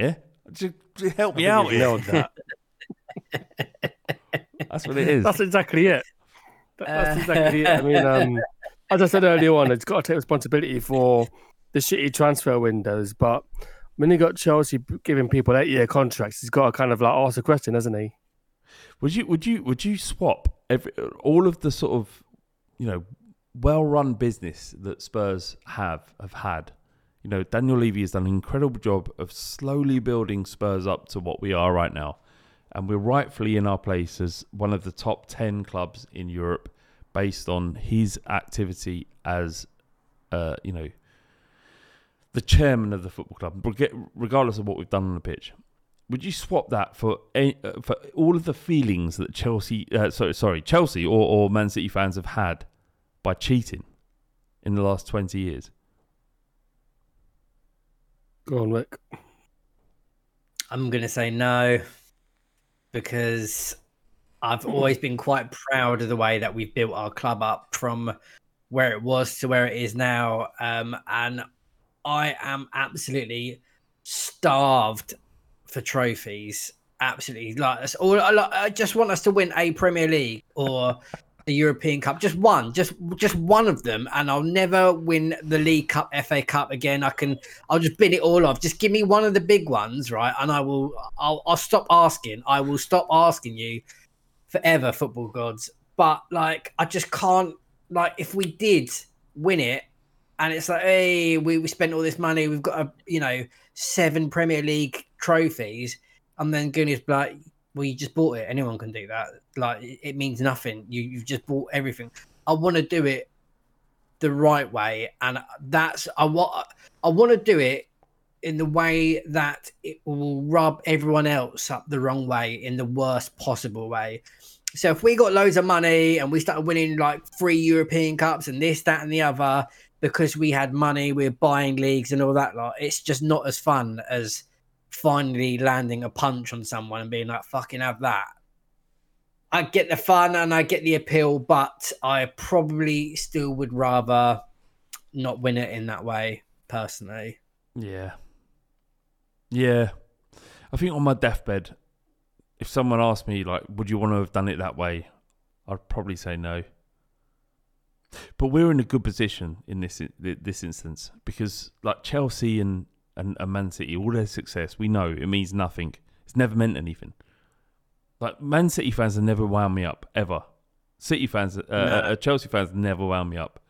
Just, just help me I out think you here. nailed that. That's what it is. That's exactly it. That- That's Uh, exactly it. I mean, um, as I said earlier on, it's got to take responsibility for the shitty transfer windows. But when you got Chelsea giving people eight-year contracts, he's got to kind of like ask a question, hasn't he? Would you would you would you swap every all of the sort of, you know, well-run business that Spurs have have had? You know, Daniel Levy has done an incredible job of slowly building Spurs up to what we are right now, and we're rightfully in our place as one of the top ten clubs in Europe based on his activity as, uh, you know, the chairman of the football club, regardless of what we've done on the pitch. Would you swap that for a, uh, for all of the feelings that Chelsea, uh, sorry, sorry, Chelsea or, or Man City fans have had by cheating in the last twenty years? Go on, Rick. I'm going to say no, because I've always been quite proud of the way that we've built our club up from where it was to where it is now. Um, and I am absolutely starved for trophies. Absolutely. Like, that's all, I, like, I just want us to win a Premier League or the European Cup. Just one, just just one of them, and I'll never win the League Cup, F A Cup again. I can, I'll just bin it all off. Just give me one of the big ones, right? And I will, I'll, I'll stop asking. I will stop asking you forever, football gods. But like, I just can't. Like, if we did win it, and it's like, hey, we, we spent all this money, we've got a, you know, seven Premier League trophies, and then Goonies be like, well, you just bought it. Anyone can do that. Like, it means nothing. You, you've just bought everything. I want to do it the right way, and that's I want. I want to do it in the way that it will rub everyone else up the wrong way, in the worst possible way. So if we got loads of money and we started winning like three European Cups and this, that, and the other, because we had money, we we're buying leagues and all that lot, it's just not as fun as finally landing a punch on someone and being like, fucking have that. I get the fun and I get the appeal, but I probably still would rather not win it in that way, personally. Yeah. Yeah. I think on my deathbed, if someone asked me, like, would you want to have done it that way? I'd probably say no. But we're in a good position in this this instance because, like, Chelsea and, and, and Man City, all their success, we know it means nothing. It's never meant anything. Like, Man City fans have never wound me up, ever. City fans, uh, no. uh, Chelsea fans never wound me up.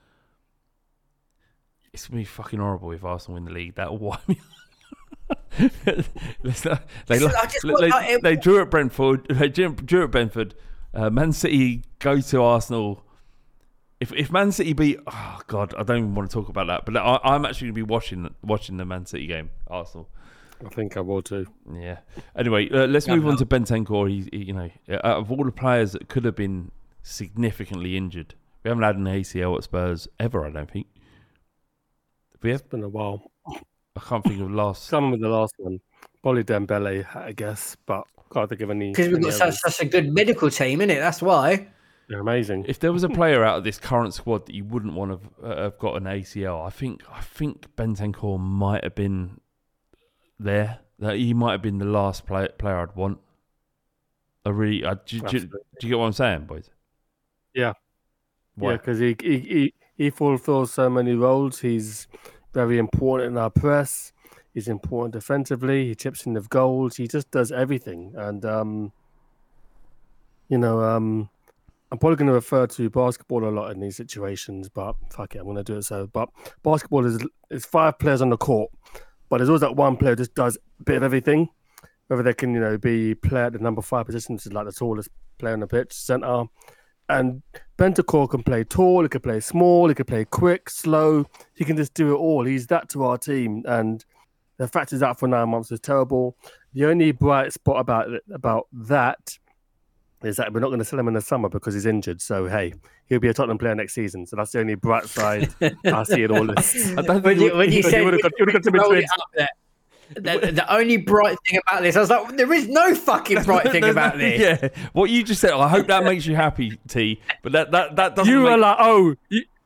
It's going to be fucking horrible if Arsenal win the league. That'll wind me up. they, they, they, they drew at Brentford. They drew at Brentford. Uh, Man City go to Arsenal. If if Man City beat, oh god, I don't even want to talk about that. But I, I'm actually going to be watching watching the Man City game, Arsenal. I think I will too. Yeah. Anyway, uh, let's move on to Bentancur. He, he, you know, out of all the players that could have been significantly injured, we haven't had an A C L at Spurs ever. I don't think. We have it's been a while. I can't think of last. Someone with the last one, probably Dembele, I guess, but can't think of any. Because we've got such, such a good medical team, innit? That's why. They're amazing. If there was a player out of this current squad that you wouldn't want to have, uh, have got an A C L, I think I think Bentancur might have been there. That he might have been the last play, player I'd want. I really, I, do, do, do you get what I'm saying, boys? Yeah, Why? yeah, because he, he he he fulfills so many roles. He's very important in our press. He's important defensively. He chips in the goals. He just does everything. And, um, you know, um, I'm probably going to refer to basketball a lot in these situations, but fuck it, I'm going to do it so. But basketball is is five players on the court, but there's always that one player who just does a bit of everything. Whether they can, you know, be player at the number five position, which is like the tallest player on the pitch, centre. And Bentancur can play tall, he can play small, he can play quick, slow. He can just do it all. He's that to our team. And the fact he's out for nine months is terrible. The only bright spot about about that is that we're not going to sell him in the summer because he's injured. So, hey, he'll be a Tottenham player next season. So that's the only bright side I see in all this. I don't when you, when you said you would have got The, the only bright thing about this, I was like, there is no fucking bright thing about this. Yeah, what you just said, I hope that makes you happy, T. But that that, that doesn't. You make... were like, oh, you,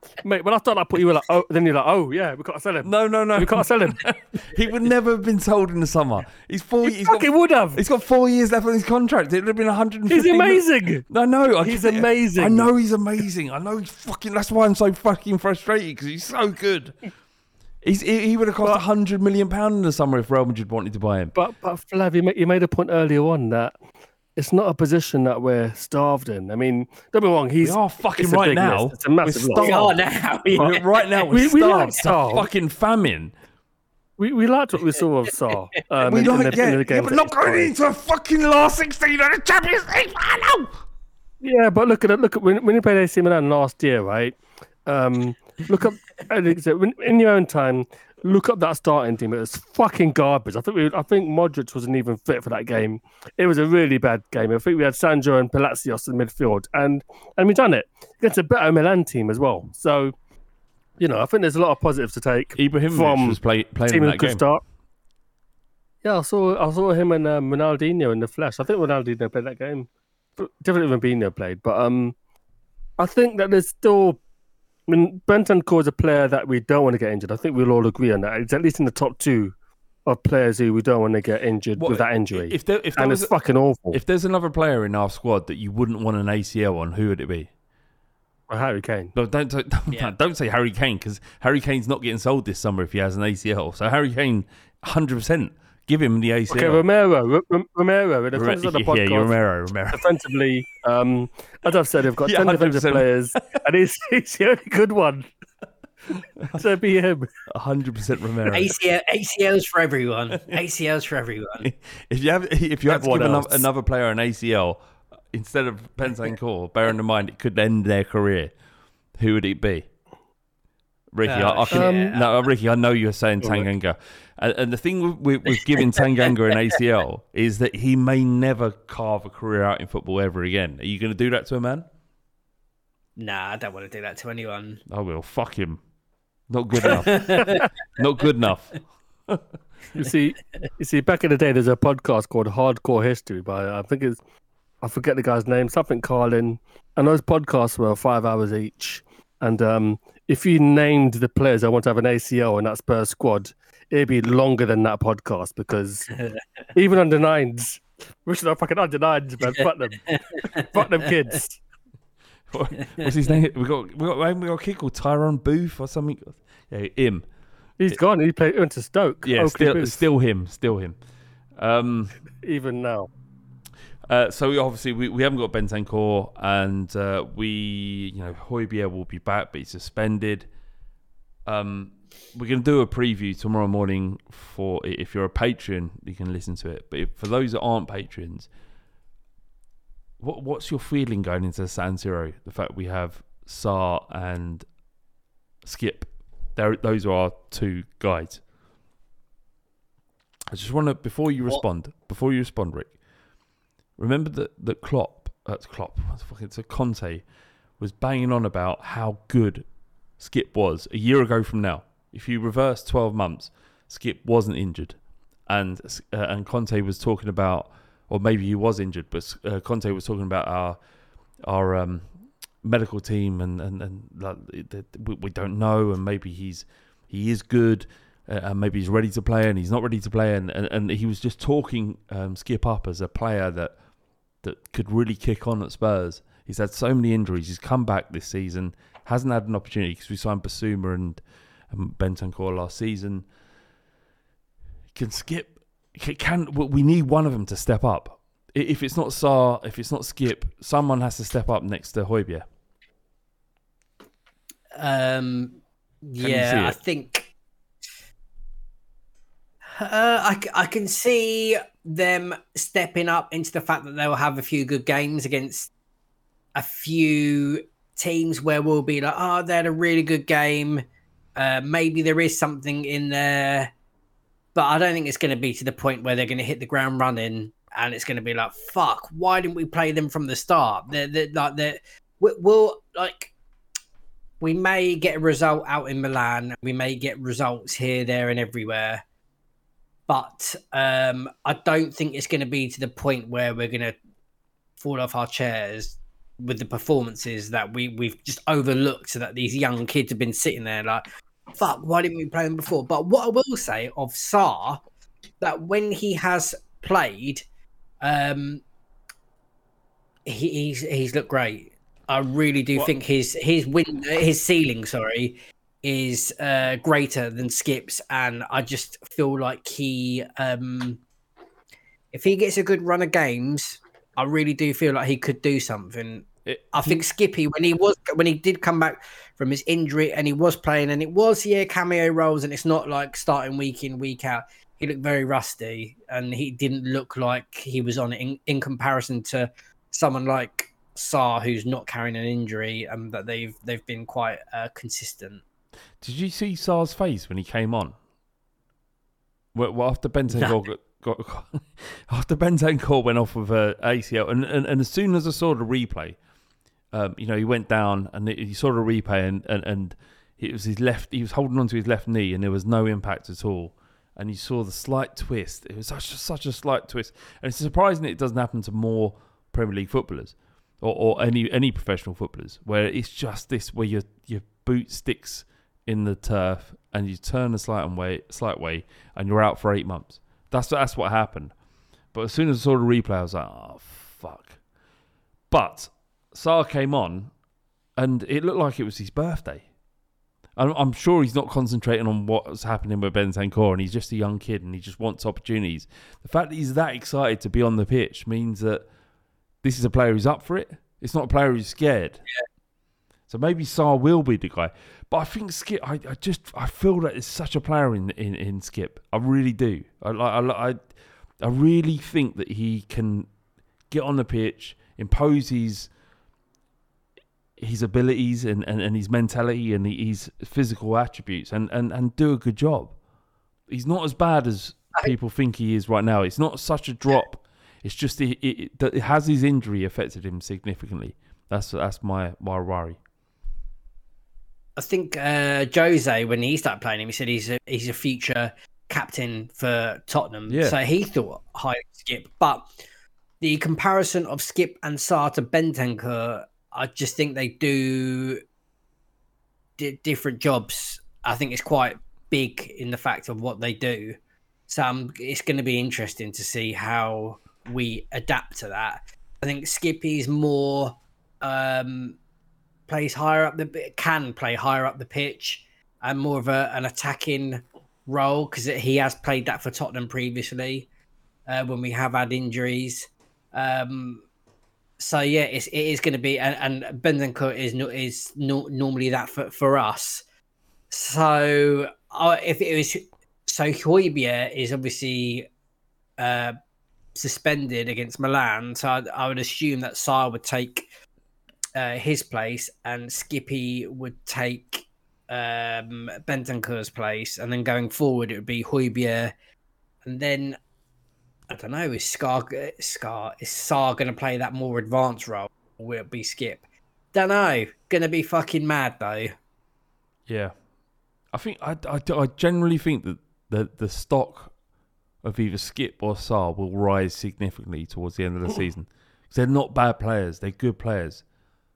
Mate, when I started that put, you were like, oh, then you're like, oh yeah, we can't sell him. No, no, no. We can't sell him. He would never have been sold in the summer. He's four. He He's fucking got, would have. He's got four years left on his contract. It would have been one hundred fifty. He's amazing. No, no. I He's get it. amazing. I know he's amazing. I know he's fucking. That's why I'm so fucking frustrated because he's so good. He's, he, he would have cost a hundred million pound in the summer if Real Madrid wanted to buy him. But but Flav, you made, you made a point earlier on that it's not a position that we're starved in. I mean, don't be wrong. He's We are fucking it's a right big now. list. It's a massive We're loss. We are now. Yeah. We're- Right now, we're We- we starved. like It's a Saul. fucking famine. We we liked what we saw of Saar. Um, we in, in like, the, yeah, in the yeah, games but that not he going started. into a fucking last sixteen of the Champions League. I know. Yeah, but look at it. Look at when when you played A C Milan last year, right? Um, look up I think so, when- in your own time. Look up that starting team. It was fucking garbage. I think we, I think Modric wasn't even fit for that game. It was a really bad game. I think we had Sancho and Palacios in midfield, and and we done it against a better Milan team as well. So, you know, I think there's a lot of positives to take Ibrahimovic from was play, playing team in who that could game. start. Yeah, I saw I saw him and um, Ronaldinho in the flesh. I think Ronaldinho played that game. Definitely Fabinho played, but um, I think that there's still. I mean, Bentancur is a player that we don't want to get injured. I think we'll all agree on that. It's at least in the top two of players who we don't want to get injured What- with that injury. If there, if there and was, it's fucking awful. if there's another player in our squad that you wouldn't want an A C L on, who would it be? Or Harry Kane. No, don't don't, don't, Yeah. don't say Harry Kane because Harry Kane's not getting sold this summer if he has an A C L. So Harry Kane, one hundred percent, give him the A C L. Okay, Romero. R- Romero. In the Re- context of the yeah, podcast, yeah, Romero, Romero. defensively, um, as I've said, they've got Yeah, ten defensive one hundred players, and he's, he's the only good one. So be him. one hundred percent Romero. A C L, A C Ls for everyone. A C Ls for everyone. If you have, if you have to Everyone give another, else. another player an A C L instead of Bentancur, bearing in mind it could end their career, who would it be? Ricky, Oh, I, I can, shit. no, Ricky, I know you're saying Tanganga, and, and the thing with, with, with giving Tanganga an A C L is that he may never carve a career out in football ever again. Are you going to do that to a man? Nah, I don't want to do that to anyone. I will. Fuck him. Not good enough. Not good enough. You see, you see, back in the day, there's a podcast called Hardcore History by I think it's I forget the guy's name, something Carlin, and those podcasts were five hours each. And um, if you named the players I want to have an A C L in that Spurs squad, it'd be longer than that podcast because even under nines, we should have fucking under nines, man. Fuck them, fuck them kids. What- What's his name? We got we got we got a kid called Tyrone Booth or something. Yeah, him. He's gone. He played he went to Stoke. Yeah, Oakley still Booth, still him, still him. Um, even now. uh, so we obviously we, we haven't got Bentancur, and uh, we you know Højbjerg will be back, but he's suspended. Um, we're going to do a preview tomorrow morning for if you're a patron, you can listen to it. But if, for those that aren't patrons, what what's your feeling going into San Siro? The fact we have Saar and Skip, They're, those are our two guys. I just want to before you respond, before you respond, Rick. Remember that that Klopp, that's Klopp, what the fuck, it's a Conte, was banging on about how good Skip was a year ago from now. If you reverse twelve months, Skip wasn't injured, and uh, and Conte was talking about, or maybe he was injured, but uh, Conte was talking about our our um, medical team and and and like, it- we, we don't know, and maybe he's he is good, uh, and maybe he's ready to play, and he's not ready to play, and and, and he was just talking um, Skip up as a player that that could really kick on at Spurs. He's had so many injuries. He's come back this season, hasn't had an opportunity because we signed Basuma and, and Bentancur last season. Can Skip? Can, can we need one of them to step up? I- If it's not Saar, if it's not Skip, someone has to step up next to Højbjerg. Um, you see yeah, I it? think uh, I, c- I can see them stepping up into the fact that they'll have a few good games against a few teams where we'll be like, oh, they had a really good game. Uh, maybe there is something in there, but I don't think it's going to be to the point where they're going to hit the ground running and it's going to be like, fuck, why didn't we play them from the start? They're, they're like, they're, we- we'll like, we may get a result out in Milan. We may get results here, there, and everywhere. But um, I don't think it's going to be to the point where we're going to fall off our chairs with the performances that we we've just overlooked, so that these young kids have been sitting there like, fuck, why didn't we play them before? But what I will say of Sarr, that when he has played, um, he, he's he's looked great. I really do what? think his his win his ceiling, sorry, is uh, greater than Skip's, and I just feel like he, um, if he gets a good run of games, I really do feel like he could do something. It, I think he, Skippy, when he was when he did come back from his injury and he was playing, and it was yeah cameo roles, and it's not like starting week in week out. He looked very rusty, and he didn't look like he was on it in, in comparison to someone like Sarr, who's not carrying an injury, and that they've they've been quite uh, consistent. Did you see Sarr's face when he came on? Well, well after Bentancur no. got, got after Bentancur went off with a A C L, and, and and as soon as I saw the replay. Um, you know, he went down and he saw the replay, and, and, and it was his left. He was holding onto his left knee, and there was no impact at all. And you saw the slight twist. It was such a, such a slight twist, and it's surprising it doesn't happen to more Premier League footballers or, or any any professional footballers, where it's just this, where your your boot sticks in the turf and you turn a slight way, slight way, and you're out for eight months. That's that's what happened. But as soon as I saw the replay, I was like, oh fuck. But Sarr came on, and it looked like it was his birthday. I'm, I'm sure he's not concentrating on what's happening with Bentancur, and he's just a young kid, and he just wants opportunities. The fact that he's that excited to be on the pitch means that this is a player who's up for it. It's not a player who's scared. Yeah. So maybe Sarr will be the guy. But I think Skip, I, I just I feel that there's such a player in in, in Skip. I really do. I, I I I really think that he can get on the pitch, impose his. his abilities and, and, and his mentality and his physical attributes and, and, and do a good job. He's not as bad as people think he is right now. It's not such a drop. It's just it, it, it has his injury affected him significantly. That's that's my, my worry. I think uh, Jose, when he started playing him, he said he's a, he's a future captain for Tottenham. Yeah. So he thought high Skip. But the comparison of Skip and Sarr to Bentancur, I just think they do d- different jobs. I think it's quite big in the fact of what they do. So um, it's going to be interesting to see how we adapt to that. I think Skippy's more um, plays higher up the can play higher up the pitch and more of a, an attacking role, because he has played that for Tottenham previously uh, when we have had injuries. Um, So yeah, it's, it is going to be, and, and Bentancur is no, is no, normally that for, for us. So uh, if it was, so Højbjerg is obviously uh, suspended against Milan, so I, I would assume that Sarr would take uh, his place, and Skippy would take um, Bentancur's place, and then going forward it would be Højbjerg, and then. I don't know, is Scar, Scar, is Sarr going to play that more advanced role, or will it be Skip? Don't know. Going to be fucking mad, though. Yeah. I think, I, I, I generally think that the, the stock of either Skip or Sarr will rise significantly towards the end of the season. Because they're not bad players. They're good players.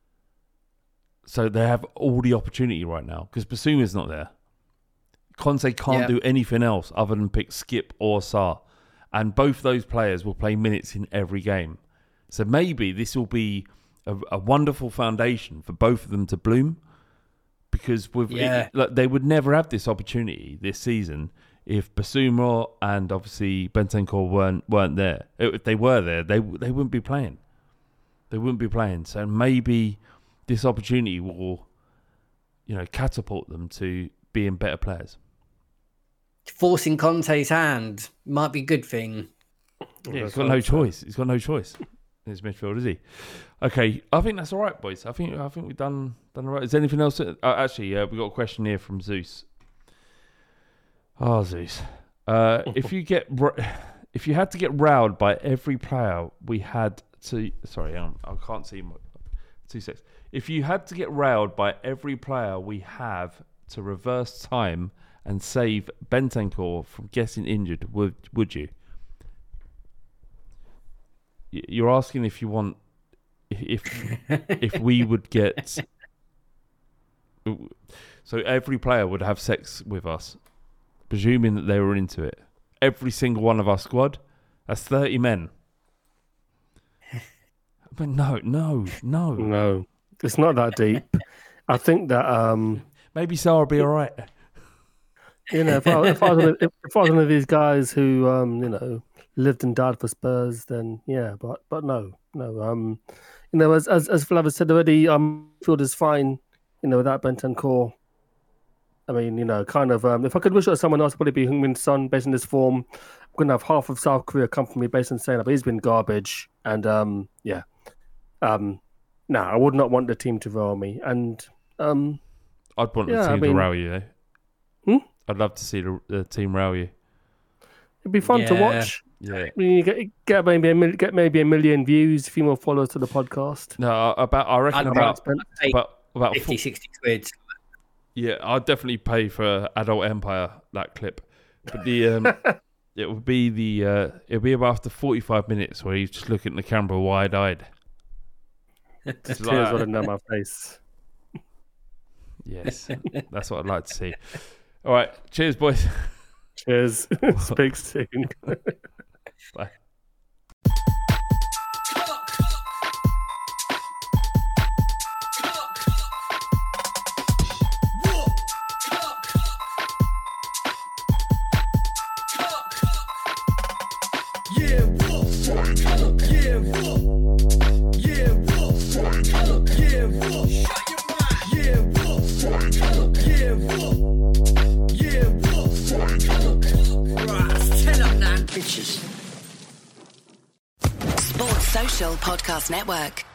So they have all the opportunity right now. Because Basuma's not there. Conte can't yeah. do anything else other than pick Skip or Sarr. And both those players will play minutes in every game. So maybe this will be a, a wonderful foundation for both of them to bloom. Because with yeah. it, like, they would never have this opportunity this season if Basuma and obviously Bentancur weren't weren't there. If they were there, they they wouldn't be playing. They wouldn't be playing. So maybe this opportunity will, you know, catapult them to being better players. Forcing Conte's hand might be a good thing. Yeah, he's got no choice. He's got no choice in his midfield, is he? Okay, I think that's all right, boys. I think I think we've done done all right. Is there anything else? Uh, actually, uh, we got a question here from Zeus. Oh, Zeus. Uh, if you get if you had to get rowed by every player we had to, sorry, um, I can't see my two seconds. If you had to get rowed by every player we have to reverse time and save Bentancur from getting injured, would would you? You're asking if you want if if we would get. So every player would have sex with us, presuming that they were into it. Every single one of our squad, that's thirty men. But no, no, no. No, it's not that deep. I think that... um Maybe Sarah will be all right. You know, if I, if, I was one of, if, if I was one of these guys who, um, you know, lived and died for Spurs, then yeah, but but no, no. Um, you know, as as as Flav said already, um, field is fine. You know, without Bentancur. I mean, you know, kind of. Um, if I could wish it on someone else, it'd probably be Heung-min Son. Based on this form, I'm gonna have half of South Korea come for me based on saying that, but he's been garbage. And um, yeah, um, no, I would not want the team to roll me. And um, I'd want yeah, the team I mean, to row you. Eh? Hmm? I'd love to see the, the team row you. It'd be fun to Yeah. watch. Yeah. I mean, you get, get maybe a mil- get maybe a million views, a few more followers to the podcast. No, about I reckon I'd about spend- pay about about fifty, four, sixty quid. yeah. I'd definitely pay for Adult Empire that clip, but the um, it would be the uh, it'll be about after forty-five minutes where he's just looking at the camera wide-eyed. It's like Tears that. rolling down my face. Yes, that's what I'd like to see. All right, cheers, boys. Cheers. Speak soon. Bye. Yeah, wolf. Yeah, wolf. Yeah, wolf. Yeah, wolf. Shut your mind. Yeah, wolf. Yeah, wolf. Yeah, wolf. Right, tell them that, bitches. Sports Social Podcast Network.